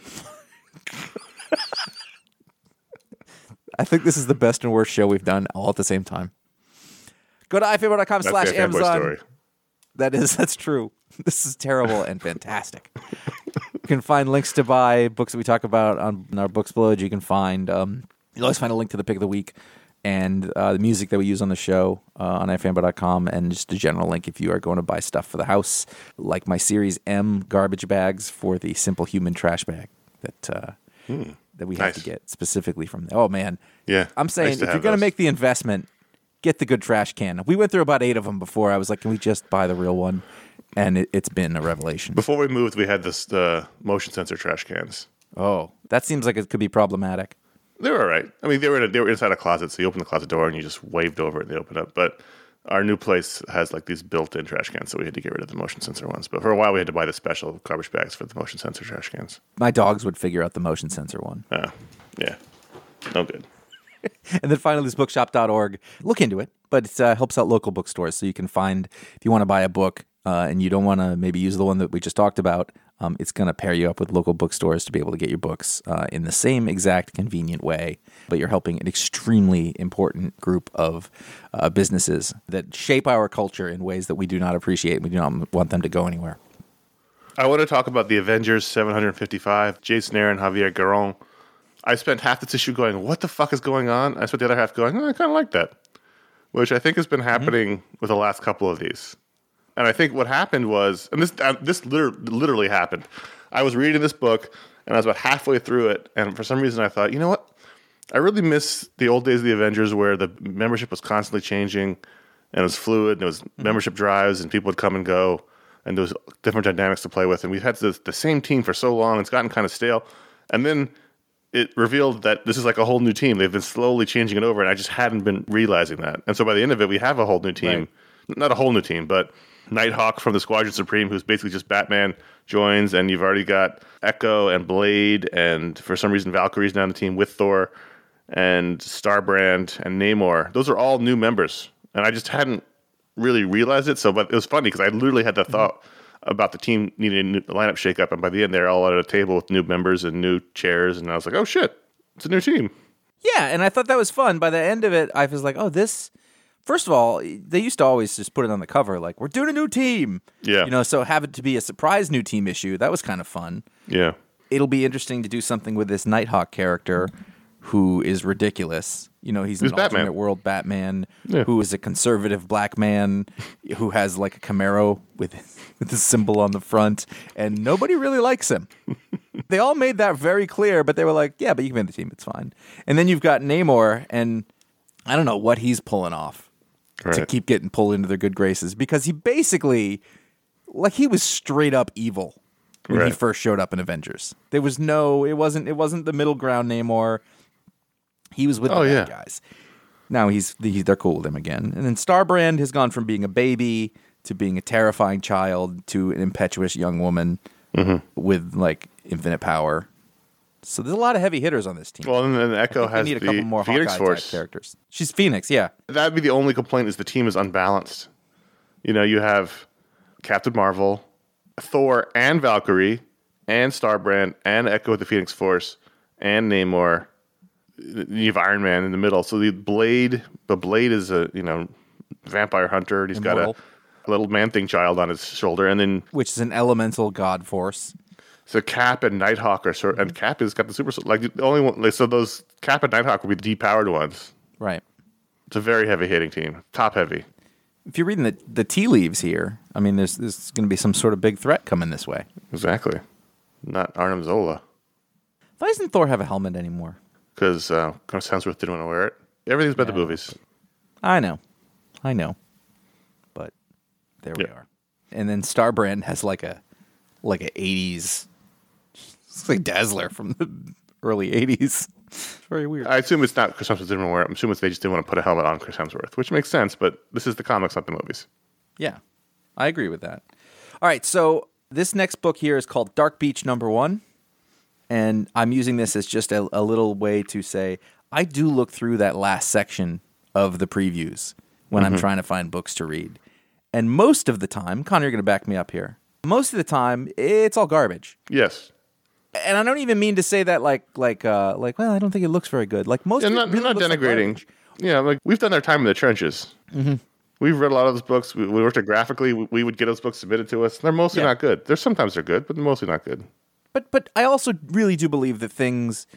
I think this is the best and worst show we've done all at the same time. Go to ifable.com That's slash the fanboy Amazon. story. That is, that's true. This is terrible and fantastic. You can find links to buy books that we talk about on our Books Blowed. You can find, um, you'll always find a link to the pick of the week and uh, the music that we use on the show uh, on i fanboy dot com, and just a general link if you are going to buy stuff for the house, like my Series M garbage bags for the Simple Human trash bag that uh, Hmm. that we have Nice. to get specifically from there. Oh, man. Yeah. I'm saying Nice to if you're have going to those. make the investment, get the good trash can. We went through about eight of them before. I was like, can we just buy the real one? And it, it's been a revelation. Before we moved, we had this the motion sensor trash cans. Oh, that seems like it could be problematic. They were all right. I mean, they were in a, they were inside a closet, so you open the closet door and you just waved over it and they open up. But our new place has like these built-in trash cans, so we had to get rid of the motion sensor ones. But for a while, we had to buy the special garbage bags for the motion sensor trash cans. My dogs would figure out the motion sensor one. Uh, yeah, no good. And then finally, this bookshop dot org. Look into it, but it uh, helps out local bookstores. So you can find, if you want to buy a book uh, and you don't want to maybe use the one that we just talked about, um, it's going to pair you up with local bookstores to be able to get your books uh, in the same exact convenient way. But you're helping an extremely important group of uh, businesses that shape our culture in ways that we do not appreciate and we do not want them to go anywhere. I want to talk about the Avengers seven fifty-five, Jason Aaron, Javier Garron. I spent half this issue going, what the fuck is going on? I spent the other half going, oh, I kind of like that, which I think has been happening mm-hmm. with the last couple of these. And I think what happened was, and this uh, this liter- literally happened. I was reading this book, and I was about halfway through it, and for some reason I thought, you know what? I really miss the old days of the Avengers where the membership was constantly changing, and it was fluid, and it was mm-hmm. membership drives, and people would come and go, and there was different dynamics to play with. And we've had the, the same team for so long, it's gotten kind of stale. And then it revealed that this is like a whole new team. They've been slowly changing it over, and I just hadn't been realizing that. And so by the end of it, we have a whole new team. Right. Not a whole new team, but Nighthawk from the Squadron Supreme, who's basically just Batman, joins, and you've already got Echo and Blade, and for some reason Valkyrie's now on the team with Thor, and Starbrand and Namor. Those are all new members, and I just hadn't really realized it. So, but it was funny because I literally had that thought about the team needing a new lineup shakeup, and by the end they're all at a table with new members and new chairs, and I was like, oh shit, it's a new team. Yeah, and I thought that was fun. By the end of it, I was like, oh, this... First of all, they used to always just put it on the cover, like, we're doing a new team. Yeah. You know, so have it to be a surprise new team issue. That was kind of fun. Yeah. It'll be interesting to do something with this Nighthawk character who is ridiculous. You know, he's Who's an Batman. alternate world Batman Yeah. who is a conservative black man who has like a Camaro with, with the symbol on the front, and nobody really likes him. They all made that very clear, but they were like, yeah, but you can be in the team. It's fine. And then you've got Namor, and I don't know what he's pulling off. Right. To keep getting pulled into their good graces, because he basically, like, he was straight up evil when Right. he first showed up in Avengers. There was no, it wasn't, it wasn't the middle ground Namor. He was with Oh, the yeah. bad guys. Now he's, he, they're cool with him again. And then Starbrand has gone from being a baby to being a terrifying child to an impetuous young woman Mm-hmm. with like infinite power. So there's a lot of heavy hitters on this team. Well, and then Echo I think has we need a the couple more Phoenix Hawkeye type Force. characters. She's Phoenix, yeah. That'd be the only complaint, is the team is unbalanced. You know, you have Captain Marvel, Thor and Valkyrie, and Starbrand, and Echo with the Phoenix Force, and Namor. You have Iron Man in the middle. So the Blade, but Blade is a, you know, vampire hunter. And he's Immortal. got a, a little man-thing child on his shoulder. And then Which is an elemental god force. so Cap and Nighthawk are sort, and Cap has got the super, like the only one, like, so those Cap and Nighthawk will be the depowered ones. Right. It's a very heavy hitting team, top heavy. If you're reading the, the tea leaves here, I mean, there's, there's going to be some sort of big threat coming this way. Exactly. Not Arnim Zola, Why doesn't Thor have a helmet anymore? because uh, Chris Hemsworth didn't want to wear it. Everything's about the movies. I know. I know. But there we Yeah. are. And then Starbrand has like a like a eighties, it's like Dazzler from the early eighties. It's very weird. I assume it's not Chris Hemsworth didn't wear it. I'm assuming they just didn't want to put a helmet on Chris Hemsworth, which makes sense, but this is the comics, not the movies. Yeah, I agree with that. All right, so this next book here is called Dark Beach Number One, and I'm using this as just a, a little way to say I do look through that last section of the previews when mm-hmm. I'm trying to find books to read. And most of the time, Connor, you're going to back me up here, most of the time, it's all garbage. Yes. And I don't even mean to say that like, like, uh, like. Well, I don't think it looks very good. Like most, yeah, of not, it really not looks denigrating. Like yeah, like we've done our time in the trenches. Mm-hmm. We've read a lot of those books. We, we worked at Graphically. We, we would get those books submitted to us. They're mostly yeah. not good. They're sometimes they're good, but they're mostly not good. But but I also really do believe that things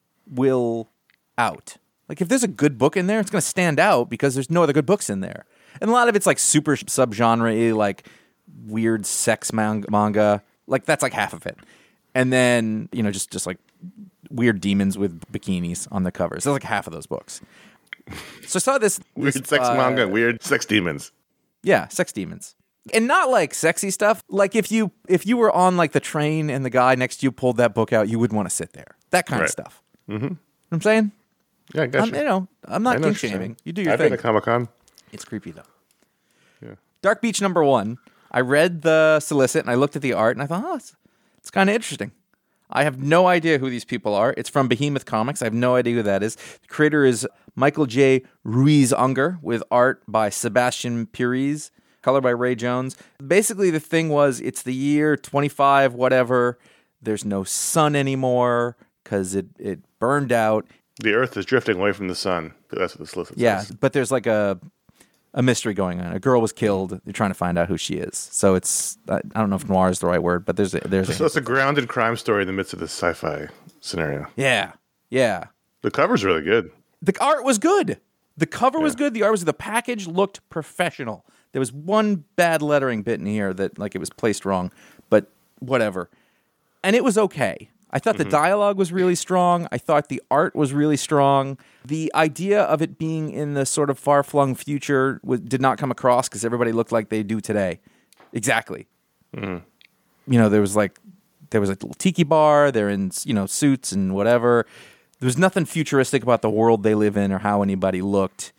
will out. Like if there's a good book in there, it's going to stand out because there's no other good books in there. And a lot of it's like super subgenre-y, like weird sex man- manga. Like that's like half of it. And then, you know, just, just like weird demons with bikinis on the covers. That's like half of those books. So I saw this... Weird this, sex uh, manga, weird sex demons. Yeah, sex demons. And not like sexy stuff. Like if you if you were on like the train and the guy next to you pulled that book out, you would want to sit there. That kind right. of stuff. Mm-hmm. You know what I'm saying? Yeah, I got I'm, you. you know, I'm not know kink what you're shaming. saying. You do your I've thing. been to Comic-Con. It's creepy though. Yeah. Dark Beach Number One. I read the solicit and I looked at the art and I thought, oh, it's, it's kind of interesting. I have no idea who these people are. It's from Behemoth Comics. I have no idea who that is. The creator is Michael J. Ruiz-Unger with art by Sebastian Pires, color by Ray Jones. Basically, the thing was, it's the year twenty-five, whatever. There's no sun anymore because it, it burned out. The Earth is drifting away from the sun. That's what this list Yeah, says. but there's like a a mystery going on. A girl was killed. They're trying to find out who she is. So it's, I don't know if noir is the right word, but there's a, there's a So it's a grounded crime story in the midst of this sci-fi scenario. Yeah, yeah. The cover's really good. The art was good. The cover Yeah. was good. The art was, the package looked professional. There was one bad lettering bit in here that like it was placed wrong, but whatever. And it was okay. I thought mm-hmm. the dialogue was really strong. I thought the art was really strong. The idea of it being in the sort of far-flung future was, did not come across because everybody looked like they do today. Exactly. Mm-hmm. You know, there was like, there was a little tiki bar. They're in, you know, suits and whatever. There was nothing futuristic about the world they live in or how anybody looked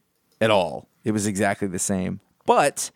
at all. It was exactly the same. But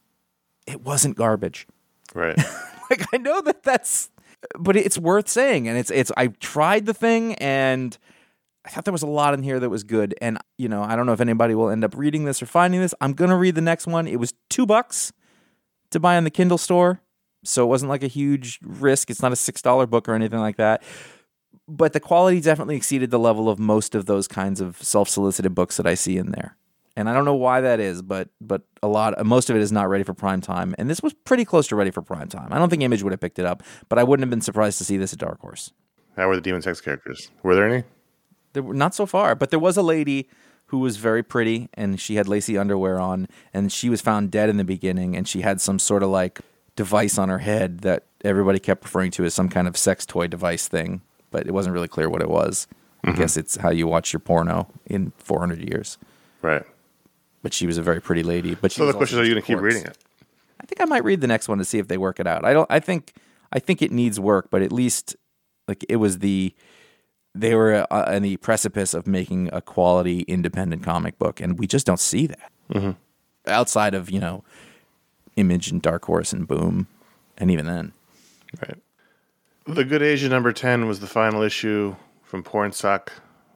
it wasn't garbage. Right. Like, I know that that's... But it's worth saying, and it's it's. I tried the thing, and I thought there was a lot in here that was good. And you know, I don't know if anybody will end up reading this or finding this. I'm gonna read the next one. It was two bucks to buy in the Kindle store, so it wasn't like a huge risk. It's not a six dollar book or anything like that. But the quality definitely exceeded the level of most of those kinds of self solicited books that I see in there. And I don't know why that is, but but a lot, most of it is not ready for prime time. And this was pretty close to ready for prime time. I don't think Image would have picked it up, but I wouldn't have been surprised to see this at Dark Horse. How were the demon sex characters? Were there any? There were not so far, but there was a lady who was very pretty, and she had lacy underwear on, and she was found dead in the beginning, and she had some sort of like device on her head that everybody kept referring to as some kind of sex toy device thing, but it wasn't really clear what it was. Mm-hmm. I guess it's how you watch your porno in four hundred years. Right. But she was a very pretty lady. But she so was the question is, are you going to keep corpse. reading it? I think I might read the next one to see if they work it out. I don't. I think. I think it needs work, but at least like it was the. They were uh, on the precipice of making a quality independent comic book, and we just don't see that mm-hmm. outside of you know, Image and Dark Horse and Boom, and even then. Right. The Good Asia number ten was the final issue from Pornsak.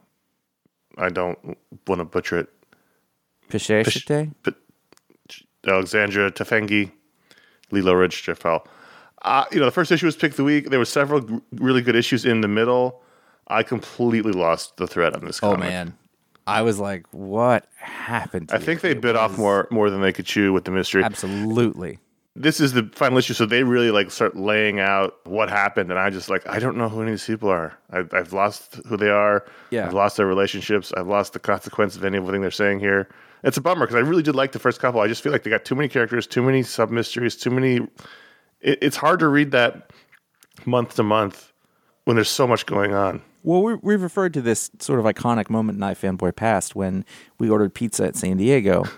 I don't want to butcher it. Pisheshite? P- Alexandra Tefengi, Lilo Ridge Jeffel. Uh, you know, the first issue was Pick the Week. There were several g- really good issues in the middle. I completely lost the thread on this comic. Oh, man. I was like, what happened to I think you? they It bit was- off more more than they could chew with the mystery. Absolutely. This is the final issue, so they really like start laying out what happened, and I just like I don't know who any of these people are. I, I've lost who they are. Yeah. I've lost their relationships. I've lost the consequence of anything they're saying here. It's a bummer because I really did like the first couple. I just feel like they got too many characters, too many sub mysteries, too many. It, it's hard to read that month to month when there's so much going on. Well, we, we've referred to this sort of iconic moment in iFanboy Past when we ordered pizza at San Diego,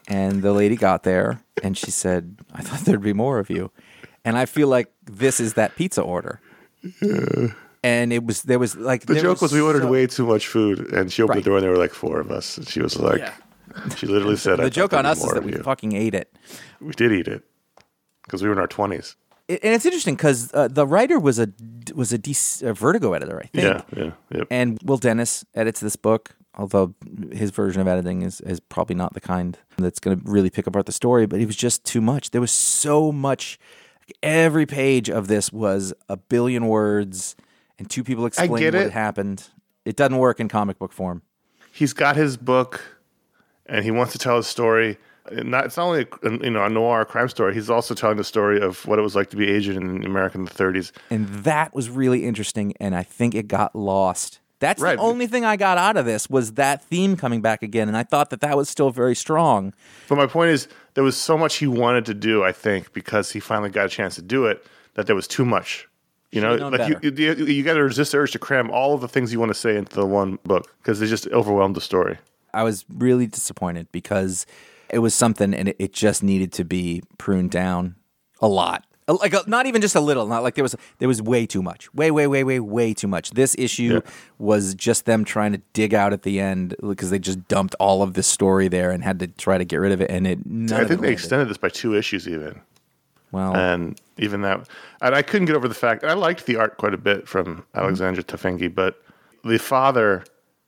And the lady got there, and she said, I thought there'd be more of you. And I feel like this is that pizza order. Yeah. And it was, there was like... The joke was, was we ordered so, way too much food, and she opened right. the door, and there were like four of us. And she was like... Yeah. She literally said... The I joke on us is that we you. fucking ate it. We did eat it. Because we were in our twenties. And it's interesting because uh, the writer was a was a, D C, a Vertigo editor, I think. Yeah, yeah, yep. And Will Dennis edits this book, although his version of editing is, is probably not the kind that's going to really pick apart the story, but it was just too much. There was so much. Every page of this was a billion words and two people explaining what it. had happened. It doesn't work in comic book form. He's got his book, and he wants to tell his story. Not, it's not only a, you know, a noir crime story. He's also telling the story of what it was like to be Asian in America in the thirties. And that was really interesting, and I think it got lost. That's right. the only thing I got out of this was that theme coming back again, and I thought that that was still very strong. But my point is, there was so much he wanted to do, I think, because he finally got a chance to do it, that there was too much. You know, like you, you, you got to resist the urge to cram all of the things you want to say into the one book because they just overwhelmed the story. I was really disappointed because it was something, and it, it just needed to be pruned down a lot. Like a, not even just a little. Not like there was there was way too much. Way, way, way, way, way too much. This issue yeah. was just them trying to dig out at the end because they just dumped all of this story there and had to try to get rid of it. And it. None I of think it they landed. extended this by two issues even. Well, and even that, and I couldn't get over the fact. I liked the art quite a bit from Alexandra Tefengi, but the father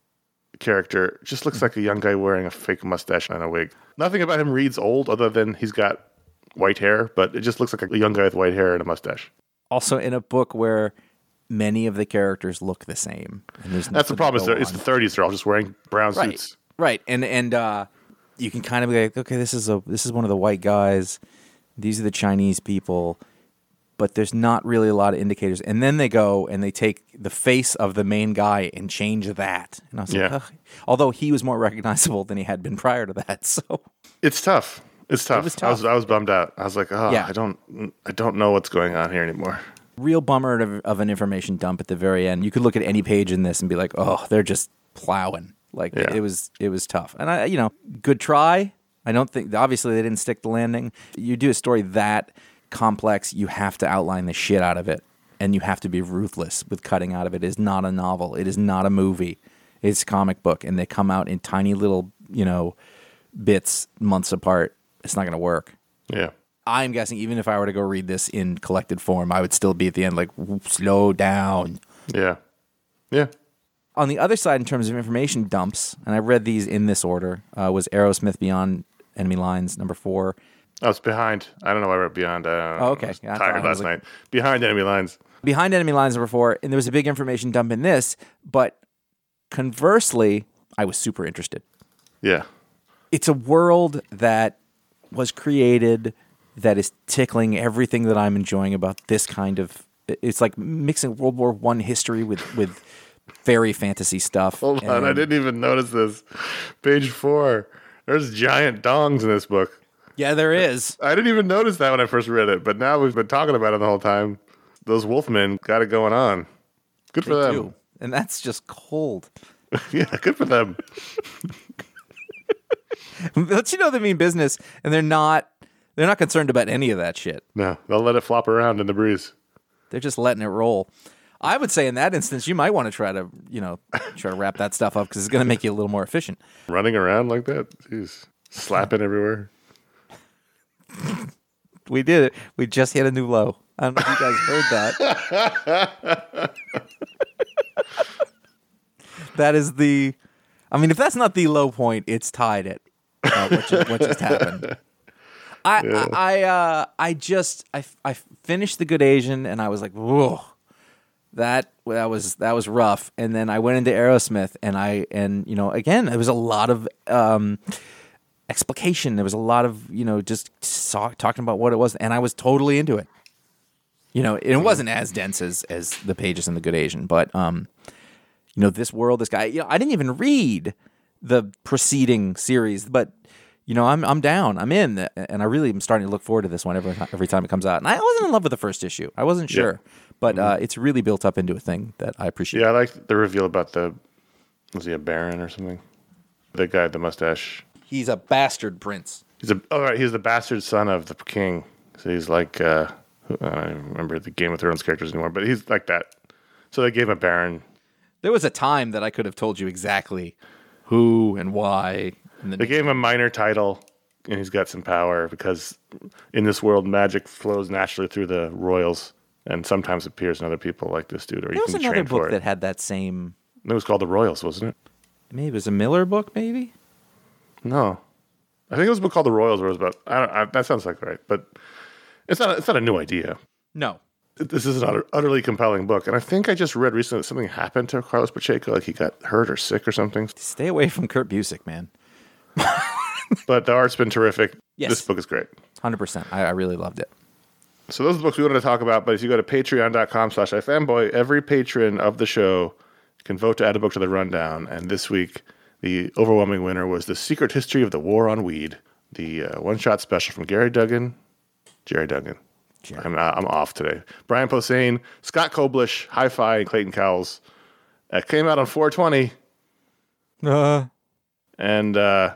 character just looks like a young guy wearing a fake mustache and a wig. Nothing about him reads old other than he's got white hair, but it just looks like a young guy with white hair and a mustache. Also in a book where many of the characters look the same. And there's That's the problem. Is it's the thirties. They're all just wearing brown right. suits. Right. And and uh, you can kind of be like, okay, this is a this is one of the white guys. These are the Chinese people. But there's not really a lot of indicators. And then they go and they take the face of the main guy and change that. And I was yeah. like, ugh. Although he was more recognizable than he had been prior to that. So it's tough. It's tough. It was tough. I was I was bummed out. I was like, oh, yeah. I don't I don't know what's going on here anymore. Real bummer of, of an information dump at the very end. You could look at any page in this and be like, oh, they're just plowing. Like yeah. it, it was it was tough. And I, you know, good try. I don't think obviously they didn't stick the landing. You do a story that complex, you have to outline the shit out of it, and you have to be ruthless with cutting out of it. It is not a novel. It is not a movie. It's a comic book, and they come out in tiny little, you know, bits months apart. It's not going to work. Yeah. I'm guessing even if I were to go read this in collected form, I would still be at the end like, slow down. Yeah. Yeah. On the other side, in terms of information dumps, and I read these in this order, uh, was Aerosmith Beyond Enemy Lines, number four. I was behind. I don't know why I wrote Beyond. Uh, Oh, okay. I was Yeah, I tired thought I was last like- night. Behind Enemy Lines. Behind Enemy Lines, number four, and there was a big information dump in this, but conversely, I was super interested. Yeah. It's a world that was created that is tickling everything that I'm enjoying about this kind of... It's like mixing World War One history with, with fairy fantasy stuff. Hold on. I And- didn't even notice this. Page four. There's giant dongs in this book. Yeah, there is. I didn't even notice that when I first read it, but now we've been talking about it the whole time. Those wolfmen got it going on. Good for They them. do. And that's just cold. Yeah, good for them. Let you know they mean business, and they're not they're not concerned about any of that shit. No, they'll let it flop around in the breeze. They're just letting it roll. I would say in that instance, you might want to try to, you know, try to wrap that stuff up because it's going to make you a little more efficient. Running around like that? Jeez. Slapping everywhere. We did it. We just hit a new low. I don't know if you guys heard that. That is the... I mean, if that's not the low point, it's tied it. Uh, what, just, what just happened? I Yeah. I I, uh, I just I, I finished The Good Asian and I was like, whoa, that that was that was rough. And then I went into Aerosmith and I and you know again there was a lot of um, explication. There was a lot of you know just saw, talking about what it was, and I was totally into it. You know, it wasn't as dense as as the pages in The Good Asian, but um, you know, this world, this guy. You know, I didn't even read the preceding series, but you know, I'm I'm down. I'm in, and I really am starting to look forward to this one every every time it comes out. And I wasn't in love with the first issue. I wasn't sure, Yeah. but Mm-hmm. uh, it's really built up into a thing that I appreciate. Yeah, I like the reveal about the... Was he a baron or something? The guy with the mustache. He's a bastard prince. He's a oh right, he's the bastard son of the king. So he's like uh, I don't even remember the Game of Thrones characters anymore, but he's like that. So they gave him a baron. There was a time that I could have told you exactly who and why. And They gave him a minor title, and he's got some power because in this world, magic flows naturally through the royals, and sometimes appears in other people like this dude. Or there you was can another train for book it. that had that same. It was called The Royals, wasn't it? Maybe it was a Miller book. Maybe. No, I think it was a book called The Royals, where it was about. I don't, I, that sounds like right, but it's not. It's not a new idea. No. This is an utter, utterly compelling book, and I think I just read recently that something happened to Carlos Pacheco, like he got hurt or sick or something. Stay away from Kurt Busiek, man. But the art's been terrific. Yes. This book is great. one hundred percent. I, I really loved it. So those are the books we wanted to talk about, but if you go to patreon.com slash ifanboy, every patron of the show can vote to add a book to the rundown, and this week the overwhelming winner was The Secret History of the War on Weed, the uh, one-shot special from Gary Duggan, Jerry Duggan. Jerry. I'm, uh, I'm off today. Brian Posehn, Scott Koblish, Hi-Fi, and Clayton Cowles. It came out on four twenty. Uh. And uh,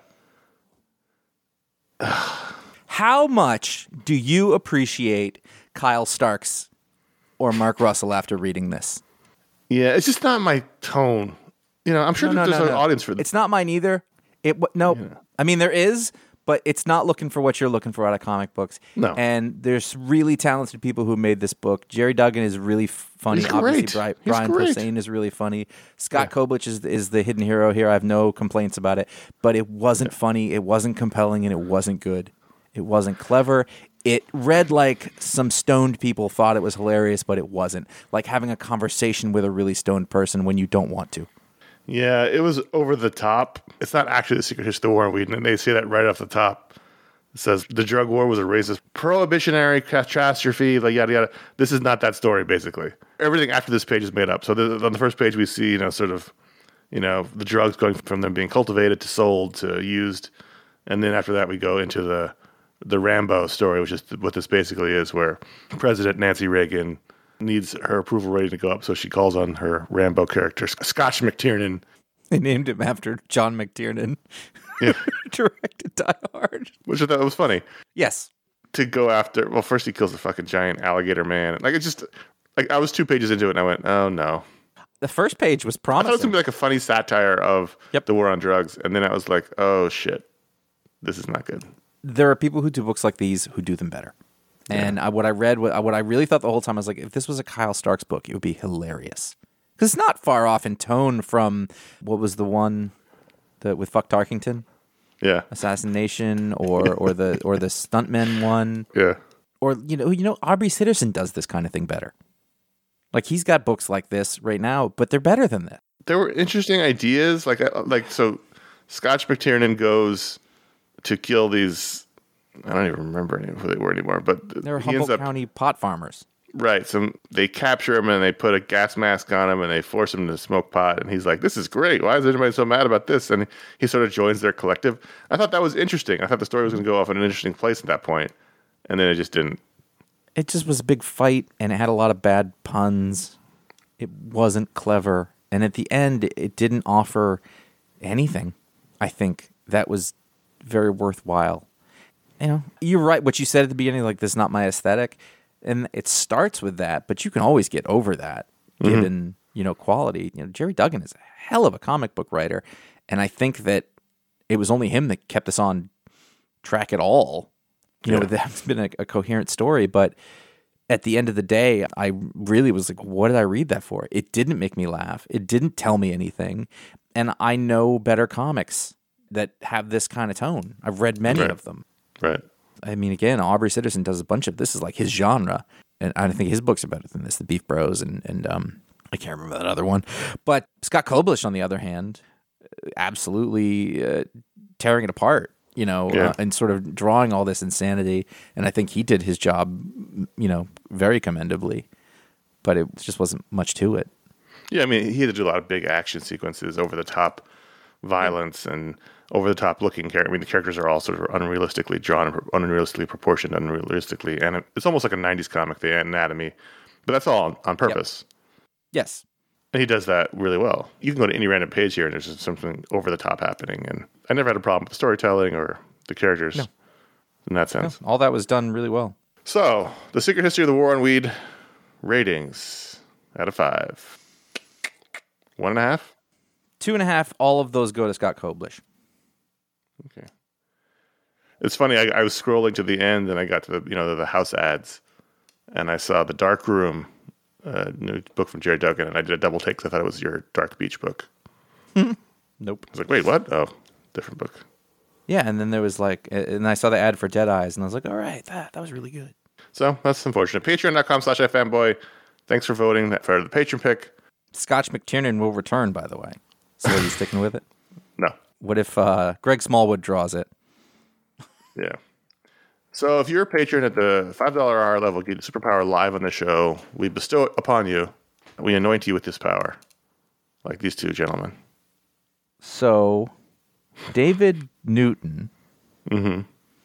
how much do you appreciate Kyle Starks or Mark Russell after reading this? yeah, it's just not my tone. You know, I'm sure No, that no, there's no, an no. audience for this. It's not mine either. It w- no, I mean there is, but it's not looking for what you're looking for out of comic books. No. And there's really talented people who made this book. Jerry Duggan is really f- funny. He's Obviously, great. Bri- He's Brian great. Posehn is really funny. Scott Koblish is is the hidden hero here. I have no complaints about it. But it wasn't funny. It wasn't compelling, and it wasn't good. It wasn't clever. It read like some stoned people thought it was hilarious, but it wasn't. Like having a conversation with a really stoned person when you don't want to. Yeah, it was over the top. It's not actually The Secret History of the War on Weed, and they say that right off the top. It says the drug war was a racist, prohibitionary catastrophe, like yada yada. This is not that story, basically. Everything after this page is made up. So the, on the first page, we see, you know, sort of, you know, the drugs going from them being cultivated to sold to used, and then after that, we go into the the Rambo story, which is what this basically is, where President Nancy Reagan needs her approval rating to go up, so she calls on her Rambo character, Scotch McTiernan. They named him after John McTiernan, Yeah. directed Die Hard. Which I thought was funny. Yes. To go after, well, first he kills the fucking giant alligator man. Like, it just, like, I was two pages into it, and I went, oh, no. The first page was I thought it was promising. going to be like a funny satire of Yep. the war on drugs, and then I was like, oh, shit. This is not good. There are people who do books like these who do them better. And I, what I read, what, what I really thought the whole time, I was like, if this was a Kyle Starks book, it would be hilarious. Because it's not far off in tone from, what was the one the, with Fuck Tarkington? Yeah. Assassination, or or the or the Stuntmen one. Yeah. Or, you know, you know, Aubrey Sitterson does this kind of thing better. Like, he's got books like this right now, but they're better than this. There were interesting ideas. Like, like so Scotch McTiernan goes to kill these, I don't even remember who they were anymore, but They're he ends Humboldt up, County pot farmers. right. So they capture him and they put a gas mask on him and they force him to smoke pot. And he's like, this is great. Why is everybody so mad about this? And he sort of joins their collective. I thought that was interesting. I thought the story was going to go off in an interesting place at that point. And then it just didn't. It just was a big fight, and it had a lot of bad puns. It wasn't clever. And at the end, it didn't offer anything, I think, that was very worthwhile. You know, you're right. What you said at the beginning, like, this is not my aesthetic. And it starts with that, but you can always get over that, given, mm-hmm. you know, quality. You know, Jerry Duggan is a hell of a comic book writer. And I think that it was only him that kept us on track at all. You yeah. know, that's been a, a coherent story. But at the end of the day, I really was like, what did I read that for? It didn't make me laugh. It didn't tell me anything. And I know better comics that have this kind of tone. I've read many right. of them. Right. I mean, again, Aubrey Sitterson does a bunch of this. Is like his genre. And I think his books are better than this. The Beef Bros and, and um, I can't remember that other one. But Scott Koblish, on the other hand, absolutely uh, tearing it apart, you know, yeah. uh, and sort of drawing all this insanity. And I think he did his job, you know, very commendably. But it just wasn't much to it. Yeah, I mean, he had to do a lot of big action sequences, over the top violence, and over the top looking characters. I mean, the characters are all sort of unrealistically drawn, unrealistically proportioned, unrealistically, and it's almost like a nineties comic, the anatomy. But that's all on, on purpose. Yep. Yes. And he does that really well. You can go to any random page here, and there's just something over the top happening. And I never had a problem with the storytelling or the characters. No. in that sense. All that was done really well. So, The Secret History of the War on Weed, ratings out of five. One and a half? Two and a half. All of those go to Scott Koblish. Okay. It's funny. I, I was scrolling to the end, and I got to the you know the, the house ads, and I saw The Dark Room, a new book from Jerry Duggan, and I did a double take because I thought it was your Dark Beach book. Nope. I was like, wait, what? Oh, different book. Yeah, and then there was like, and I saw the ad for Dead Eyes, and I was like, all right, that that was really good. So that's unfortunate. Patreon.com slash iFanboy. Thanks for voting for the patron pick. Scotch McTiernan will return, by the way. So are you sticking with it? No. What if uh, Greg Smallwood draws it? Yeah. So if you're a patron at the five dollars hour level, get superpower live on the show. We bestow it upon you. We anoint you with this power, like these two gentlemen. So, David Newton Mm-hmm.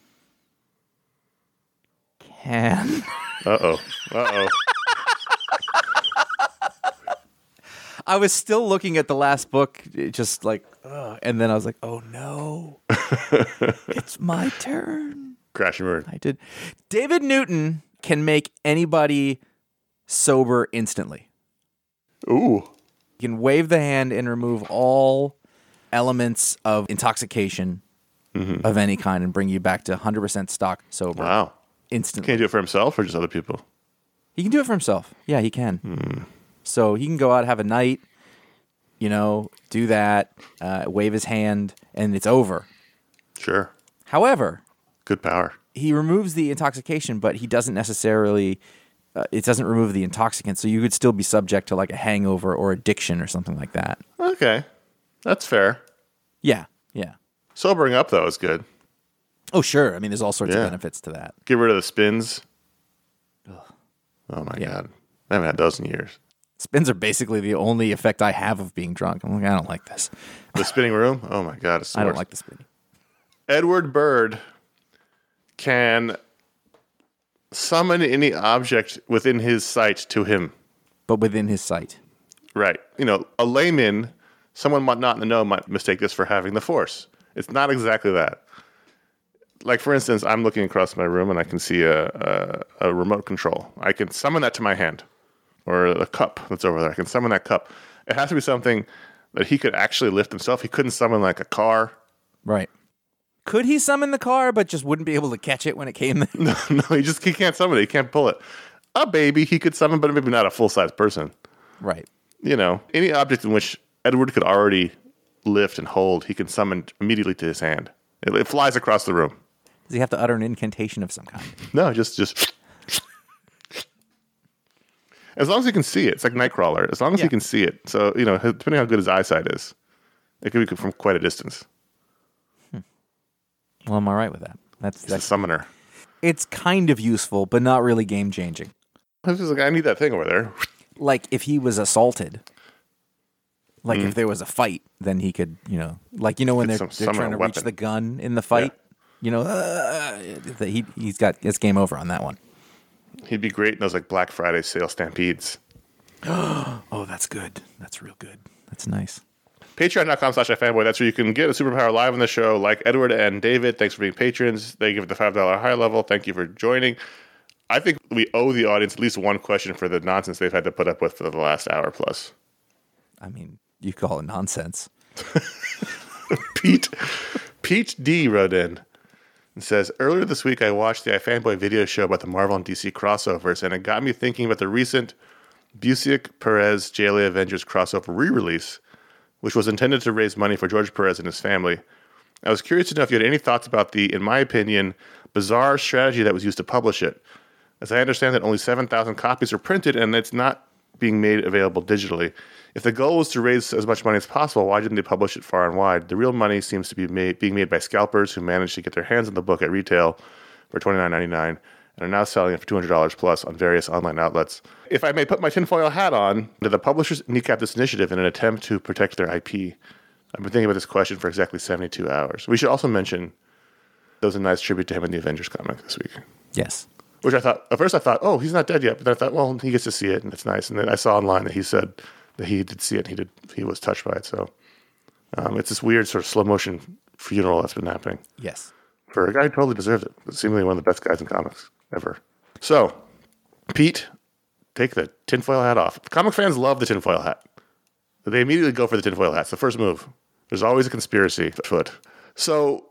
can... Uh-oh. Uh-oh. I was still looking at the last book, just like, ugh, and then I was like, oh no, it's my turn. Crash and burn. I did. David Newton can make anybody sober instantly. Ooh. He can wave the hand and remove all elements of intoxication mm-hmm. of any kind and bring you back to one hundred percent stock sober. Wow. Instantly. Can he do it for himself or just other people? He can do it for himself. Yeah, he can. Hmm. So he can go out, have a night, you know, do that, uh, wave his hand, and it's over. Sure. However, good power. He removes the intoxication, but he doesn't necessarily, uh, it doesn't remove the intoxicant. So you could still be subject to like a hangover or addiction or something like that. Okay. That's fair. Yeah. Yeah. Sobering up, though, is good. Oh, sure. I mean, there's all sorts Yeah. of benefits to that. Get rid of the spins. Ugh. Oh, my Yeah. God. I haven't had those in years. Spins are basically the only effect I have of being drunk. I'm like, I don't like this. The spinning room? Oh, my God. It's the I don't worst. like the spinning. Edward Bird can summon any object within his sight to him. But within his sight. Right. You know, a layman, someone might not in the know might mistake this for having the Force. It's not exactly that. Like, for instance, I'm looking across my room and I can see a, a, a remote control. I can summon that to my hand. Or a cup that's over there. I can summon that cup. It has to be something that he could actually lift himself. He couldn't summon, like, a car. Right. Could he summon the car, but just wouldn't be able to catch it when it came there? No, no, he just he can't summon it. He can't pull it. A baby he could summon, but maybe not a full-size person. Right. You know, any object in which Edward could already lift and hold, he can summon immediately to his hand. It, it flies across the room. Does he have to utter an incantation of some kind? No, just just. As long as he can see it, it's like Nightcrawler. As long as Yeah. he can see it, so you know, depending on how good his eyesight is, it could be from quite a distance. Well, I'm all right with that. That's He's a that's summoner. it's kind of useful, but not really game changing. I was just like, I need that thing over there. Like if he was assaulted, like Mm. if there was a fight, then he could, you know, like you know when Could they're, some- they're summon trying a to reach weapon. the gun in the fight, you know, uh, that he he's got it's game over on that one. He'd be great in those like Black Friday sale stampedes. Oh, that's good. That's real good. That's nice. Patreon.com slash iFanboy. That's where you can get a superpower live on the show, like Edward and David. Thanks for being patrons. They give it the five dollars high level. Thank you for joining. I think we owe the audience at least one question for the nonsense they've had to put up with for the last hour plus. I mean, you call it nonsense. Pete Pete D wrote in and says, earlier this week I watched the iFanboy video show about the Marvel and D C crossovers, and it got me thinking about the recent Busiek Perez J L A Avengers crossover re-release, which was intended to raise money for George Perez and his family. I was curious to know if you had any thoughts about the, in my opinion, bizarre strategy that was used to publish it. As I understand that only seven thousand copies are printed and it's not being made available digitally. If the goal was to raise as much money as possible, why didn't they publish it far and wide? The real money seems to be made, being made by scalpers who managed to get their hands on the book at retail for twenty-nine ninety-nine and are now selling it for two hundred dollars plus on various online outlets. If I may put my tinfoil hat on, did the publishers kneecap this initiative in an attempt to protect their I P? I've been thinking about this question for exactly seventy-two hours. We should also mention there was a nice tribute to him in the Avengers comic this week. Yes. Which I thought, at first I thought, oh, he's not dead yet. But then I thought, well, he gets to see it and it's nice. And then I saw online that he said that he did see it and he did, he was touched by it. So um, it's this weird sort of slow motion funeral that's been happening. Yes. for a guy who totally deserved it. Seemingly one of the best guys in comics ever. So, Pete, take the tinfoil hat off. Comic fans love the tinfoil hat. They immediately go for the tinfoil hat. It's the first move. There's always a conspiracy afoot. So,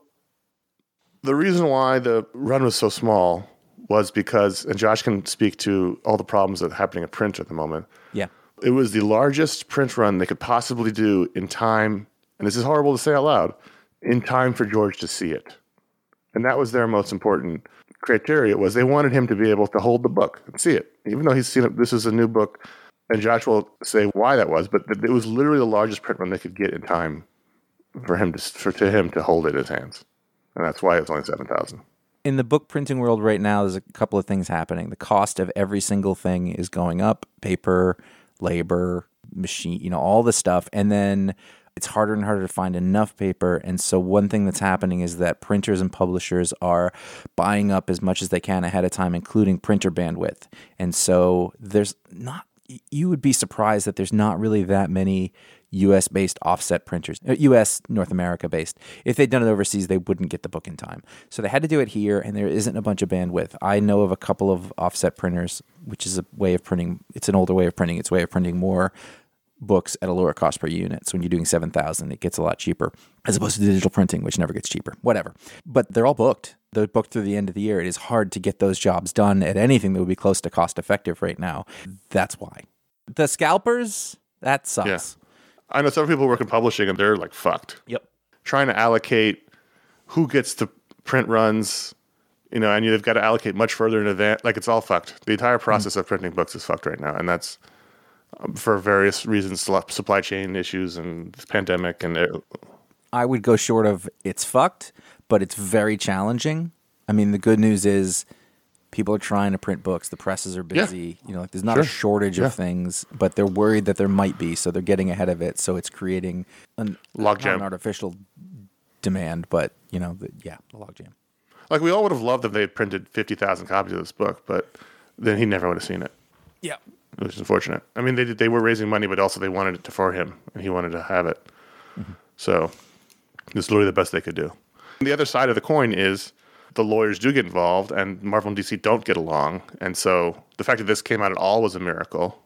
the reason why the run was so small was because, and Josh can speak to all the problems that are happening at print at the moment. Yeah. It was the largest print run they could possibly do in time, and this is horrible to say out loud, in time for George to see it. And that was their most important criteria, was they wanted him to be able to hold the book and see it. Even though he's seen it, this is a new book, and Josh will say why that was, but it was literally the largest print run they could get in time for him to, for, to him to hold it in his hands. And that's why it's only seven thousand. In the book printing world right now, there's a couple of things happening. The cost of every single thing is going up. Paper, labor, machine, you know, all the stuff. And then it's harder and harder to find enough paper. And so one thing that's happening is that printers and publishers are buying up as much as they can ahead of time, including printer bandwidth. And so there's not, you would be surprised that there's not really that many U S-based offset printers, U S North America-based. If they'd done it overseas, they wouldn't get the book in time. So they had to do it here, and there isn't a bunch of bandwidth. I know of a couple of offset printers, which is a way of printing. It's an older way of printing. It's a way of printing more books at a lower cost per unit. So when you're doing seven thousand, it gets a lot cheaper, as opposed to digital printing, which never gets cheaper. Whatever. But they're all booked. They're booked through the end of the year. It is hard to get those jobs done at anything that would be close to cost-effective right now. That's why. The scalpers, that sucks. Yeah. I know some people work in publishing and they're like fucked. Yep. Trying to allocate who gets to print runs, you know, and they've got to allocate much further in advance. Like, it's all fucked. The entire process mm. of printing books is fucked right now. And that's um, for various reasons, supply chain issues and this pandemic. And it, I would go short of it's fucked, but it's very challenging. I mean, the good news is people are trying to print books. The presses are busy. Yeah. You know, like there's not sure. a shortage yeah. of things, but they're worried that there might be, so they're getting ahead of it. So it's creating an, not an artificial demand, but you know, the, yeah, the logjam. Like, we all would have loved if they had printed fifty thousand copies of this book, but then he never would have seen it. Yeah, which is unfortunate. I mean, they did, they were raising money, but also they wanted it to, for him, and he wanted to have it. Mm-hmm. So it's literally the best they could do. And the other side of the coin is, the lawyers do get involved, and Marvel and D C don't get along. And so the fact that this came out at all was a miracle.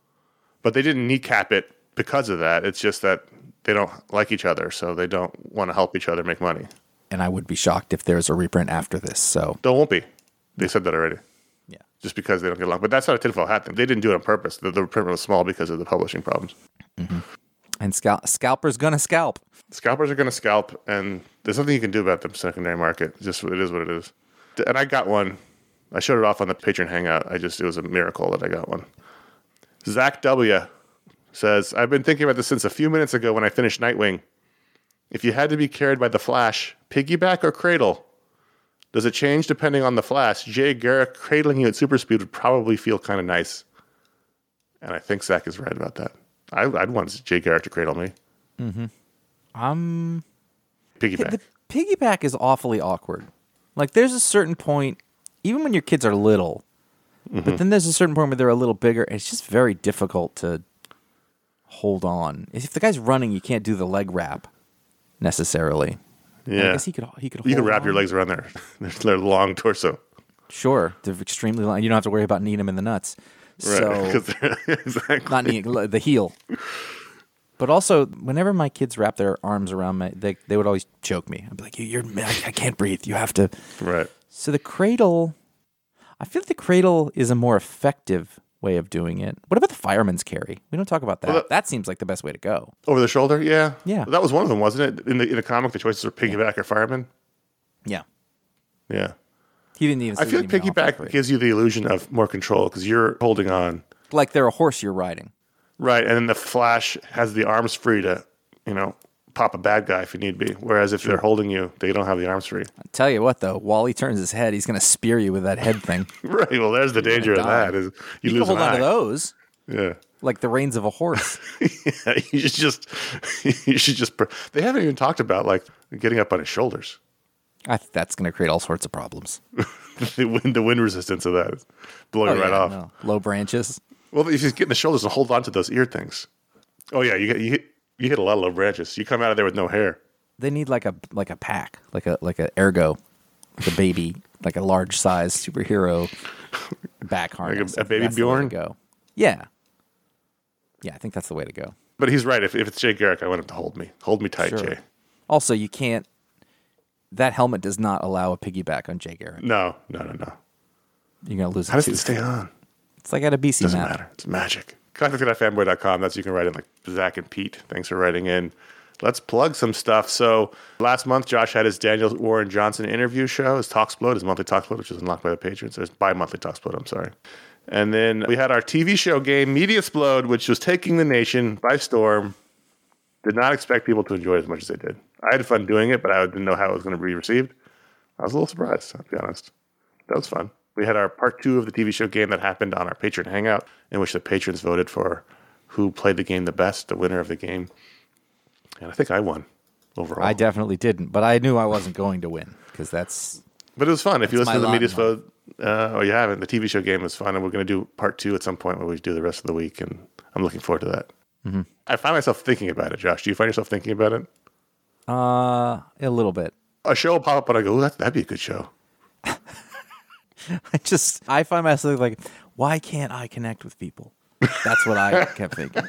But they didn't kneecap it because of that. It's just that they don't like each other, so they don't want to help each other make money. And I would be shocked if there's a reprint after this. So there won't be. They said that already. Yeah. Just because they don't get along. But that's not a tinfoil hat thing. They didn't do it on purpose. The, the print was small because of the publishing problems. Mm-hmm. And scalp- scalpers going to scalp. Scalpers are going to scalp, and there's nothing you can do about the secondary market. It's just, it is what it is. And I got one. I showed it off on the Patreon Hangout. I just, it was a miracle that I got one. Zach W. says, I've been thinking about this since a few minutes ago when I finished Nightwing. If you had to be carried by the Flash, piggyback or cradle? Does it change depending on the Flash? Jay Garrick cradling you at super speed would probably feel kind of nice. And I think Zach is right about that. I, I'd want Jay Garrick to cradle me. Mm-hmm. Um, piggyback. The piggyback is awfully awkward. Like, there's a certain point, even when your kids are little, mm-hmm. but then there's a certain point where they're a little bigger, and it's just very difficult to hold on. If the guy's running, you can't do the leg wrap necessarily. Yeah, I guess he could. He could. You hold can wrap on. your legs around their their long torso. Sure, they're extremely long. You don't have to worry about kneeing them in the nuts. Right. So exactly. Not knee, the heel. But also, whenever my kids wrap their arms around me, they they would always choke me. I'd be like, "You're, I, I can't breathe. You have to." Right. So the cradle, I feel like the cradle is a more effective way of doing it. What about the fireman's carry? We don't talk about that. Well, that, that seems like the best way to go. Over the shoulder, yeah, yeah. That was one of them, wasn't it? In the in the comic, the choices were piggyback yeah. or fireman. Yeah. Yeah. He didn't even. I feel like piggyback gives you the illusion of more control because you're holding on. Like they're a horse you're riding. Right, and then the Flash has the arms free to, you know, pop a bad guy if you need be. Whereas if sure. they're holding you, they don't have the arms free. I'll tell you what, though, Wally turns his head, he's going to spear you with that head thing. Right, well, there's the danger of that. Is you, you lose can hold an on eye. to those. Yeah. Like the reins of a horse. Yeah, you should just, you should just, they haven't even talked about, like, getting up on his shoulders. I think that's going to create all sorts of problems. the, wind, the wind resistance of that is blowing oh, right yeah, off. No. Low branches. Well, if you get in the shoulders and hold on to those ear things. Oh, yeah, you get, you hit, you hit a lot of low branches. You come out of there with no hair. They need like a like a pack, like a like an ergo the baby, like a large size superhero back harness. Like a, a baby that's the way Bjorn? to go. Yeah. Yeah, I think that's the way to go. But he's right. If, if it's Jay Garrick, I want him to hold me. Hold me tight, Sure. Jay. Also, you can't. That helmet does not allow a piggyback on Jay Garrick. No, no, no, no. You're gonna lose. How does it it stay on? It's like at a B C Doesn't map. matter. It's magic. Contact at fanboy dot com. That's you can write in like Zach and Pete. Thanks for writing in. Let's plug some stuff. So last month, Josh had his Daniel Warren Johnson interview show, his Talksplode, his monthly Talksplode, which is unlocked by the patrons. It's bi-monthly Talksplode, I'm sorry. And then we had our T V show game, Mediasplode, which was taking the nation by storm. Did not expect people to enjoy it as much as they did. I had fun doing it, but I didn't know how it was going to be received. I was a little surprised, I'll be honest. That was fun. We had our part two of the T V show game that happened on our patron hangout, in which the patrons voted for who played the game the best, the winner of the game. And I think I won overall. I definitely didn't, but I knew I wasn't going to win because that's. But it was fun. If you That's listen to the my Media lot Vote, uh, or you haven't, the T V show game was fun, and we're going to do part two at some point where we do the rest of the week, and I'm looking forward to that. Mm-hmm. I find myself thinking about it, Josh. Do you find yourself thinking about it? Uh, a little bit. A show will pop up, and I go, "Ooh, that, that'd be a good show." I just, I find myself like, why can't I connect with people? That's what I kept thinking.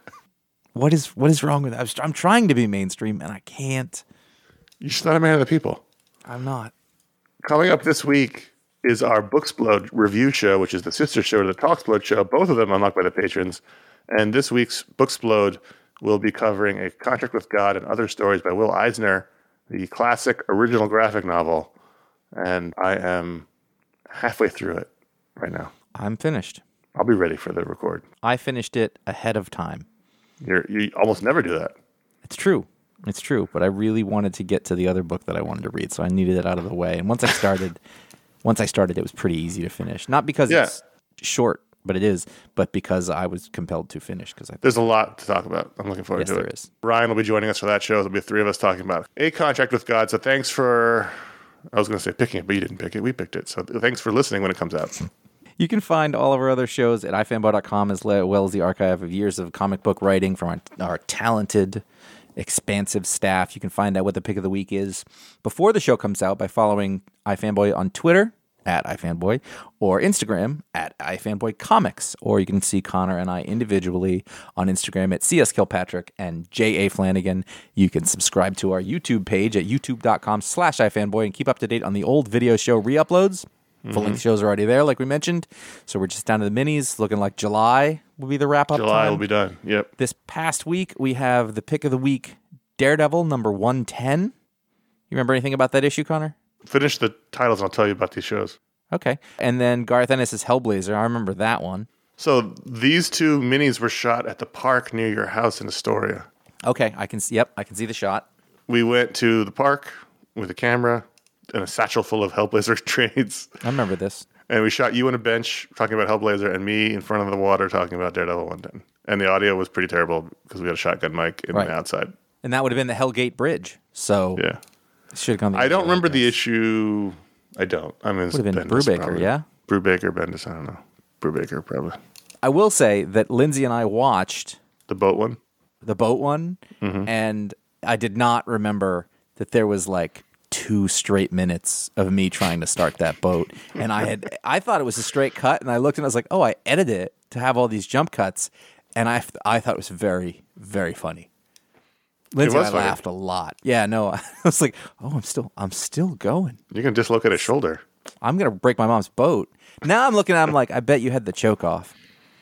What is, what is wrong with that? I'm trying to be mainstream, and I can't. You're just not a man of the people. I'm not. Coming up this week is our Booksplode review show, which is the sister show to the Talksplode show, both of them unlocked by the patrons. And this week's Booksplode will be covering A Contract with God and Other Stories by Will Eisner, the classic original graphic novel. And I am halfway through it right now. I'm finished. I'll be ready for the record. I finished it ahead of time. You're, you almost never do that. It's true. It's true. But I really wanted to get to the other book that I wanted to read, so I needed it out of the way. And once I started, once I started, it was pretty easy to finish. Not because Yeah. it's short, but it is, but because I was compelled to finish. Because I There's a lot to talk about. I'm looking forward Yes, to there it. is. Ryan will be joining us for that show. There'll be three of us talking about A Contract with God. So thanks for, I was going to say picking it, but you didn't pick it. We picked it. So thanks for listening when it comes out. You can find all of our other shows at i fanboy dot com as well as the archive of years of comic book writing from our, our talented, expansive staff. You can find out what the pick of the week is before the show comes out by following iFanboy on Twitter at iFanboy or Instagram at iFanboyComics. Or you can see Connor and I individually on Instagram at C S Kilpatrick and J A Flanagan. You can subscribe to our YouTube page at youtube dot com slash iFanboy and keep up to date on the old video show re-uploads. Mm-hmm. Full-length shows are already there, like we mentioned. So we're just down to the minis. Looking like July will be the wrap-up July time. will be done. Yep. This past week, we have the pick of the week, Daredevil, number one ten. You remember anything about that issue, Connor? Finish the titles and I'll tell you about these shows. Okay. And then Garth Ennis' Hellblazer. I remember that one. So these two minis were shot at the park near your house in Astoria. Okay. I can see, yep, I can see the shot. We went to the park with a camera and a satchel full of Hellblazer trades. I remember this. And we shot you on a bench talking about Hellblazer and me in front of the water talking about Daredevil one ten. And the audio was pretty terrible because we had a shotgun mic in Right. the outside. And that would have been the Hellgate Bridge. So Yeah. it should have gone the I other don't way, remember I the guess. issue. I don't. I mean, it's Would have been Bendis, Brubaker, probably. yeah? Brubaker, Bendis, I don't know. Brubaker, probably. I will say that Lindsay and I watched The boat one? the boat one, Mm-hmm. and I did not remember that there was like two straight minutes of me trying to start that boat. And I had, I thought it was a straight cut, and I looked and I was like, oh, I edited it to have all these jump cuts. And I, I thought it was very, very funny. Lindsay and was I funny. laughed a lot. Yeah, no, I was like, oh, I'm still, I'm still going. You can dislocate a shoulder. I'm going to break my mom's boat. Now I'm looking at him like, I bet you had the choke off.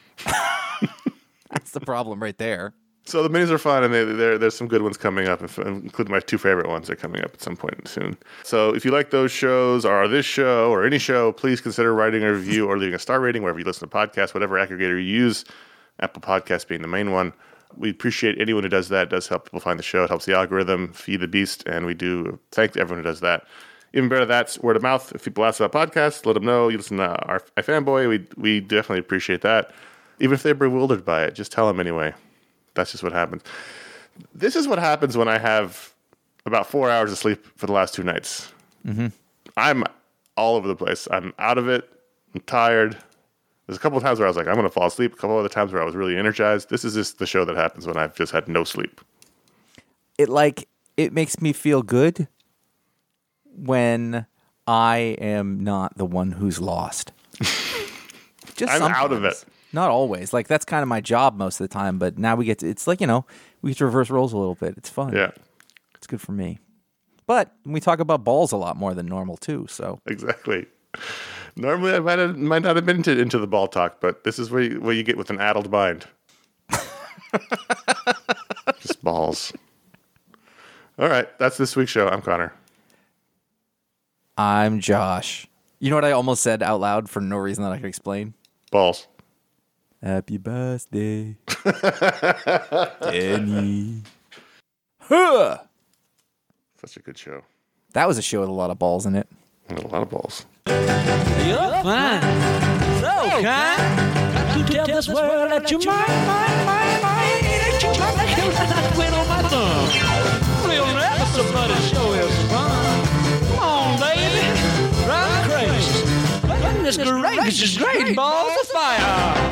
That's the problem right there. So the minis are fun, and they, they're, there's some good ones coming up, including my two favorite ones are coming up at some point soon. So if you like those shows, or this show, or any show, please consider writing a review or leaving a star rating wherever you listen to podcasts, whatever aggregator you use, Apple Podcasts being the main one. We appreciate anyone who does that. It does help people find the show. It helps the algorithm feed the beast, and we do thank everyone who does that. Even better, that's word of mouth. If people ask about podcasts, let them know. You listen to our iFanboy. We, we definitely appreciate that. Even if they're bewildered by it, just tell them anyway. That's just what happens. This is what happens when I have about four hours of sleep for the last two nights. Mm-hmm. I'm all over the place. I'm out of it. I'm tired. There's a couple of times where I was like, I'm going to fall asleep. A couple other times where I was really energized. This is just the show that happens when I've just had no sleep. It like, it makes me feel good when I am not the one who's lost. Just I'm out of sometimes. it. Not always. Like, that's kind of my job most of the time, but now we get to, it's like, you know, we get to reverse roles a little bit. It's fun. Yeah, It's good for me. But we talk about balls a lot more than normal, too, so. exactly. Normally, I might have, might not have been into, into the ball talk, but this is what you, what you get with an addled mind. Just balls. All right, that's this week's show. I'm Connor. I'm Josh. You know what I almost said out loud for no reason that I could explain? Balls. Happy birthday, Danny. Huh. Such a good show. That was a show with a lot of balls in it. And a lot of balls. You're fine, so kind. Got to tell this world that you're mine, mine, mine, mine. That you got the hell that I went on my thumb. Real never somebody show is fun. Come on, baby, drive me crazy. Goodness gracious, great balls of fire.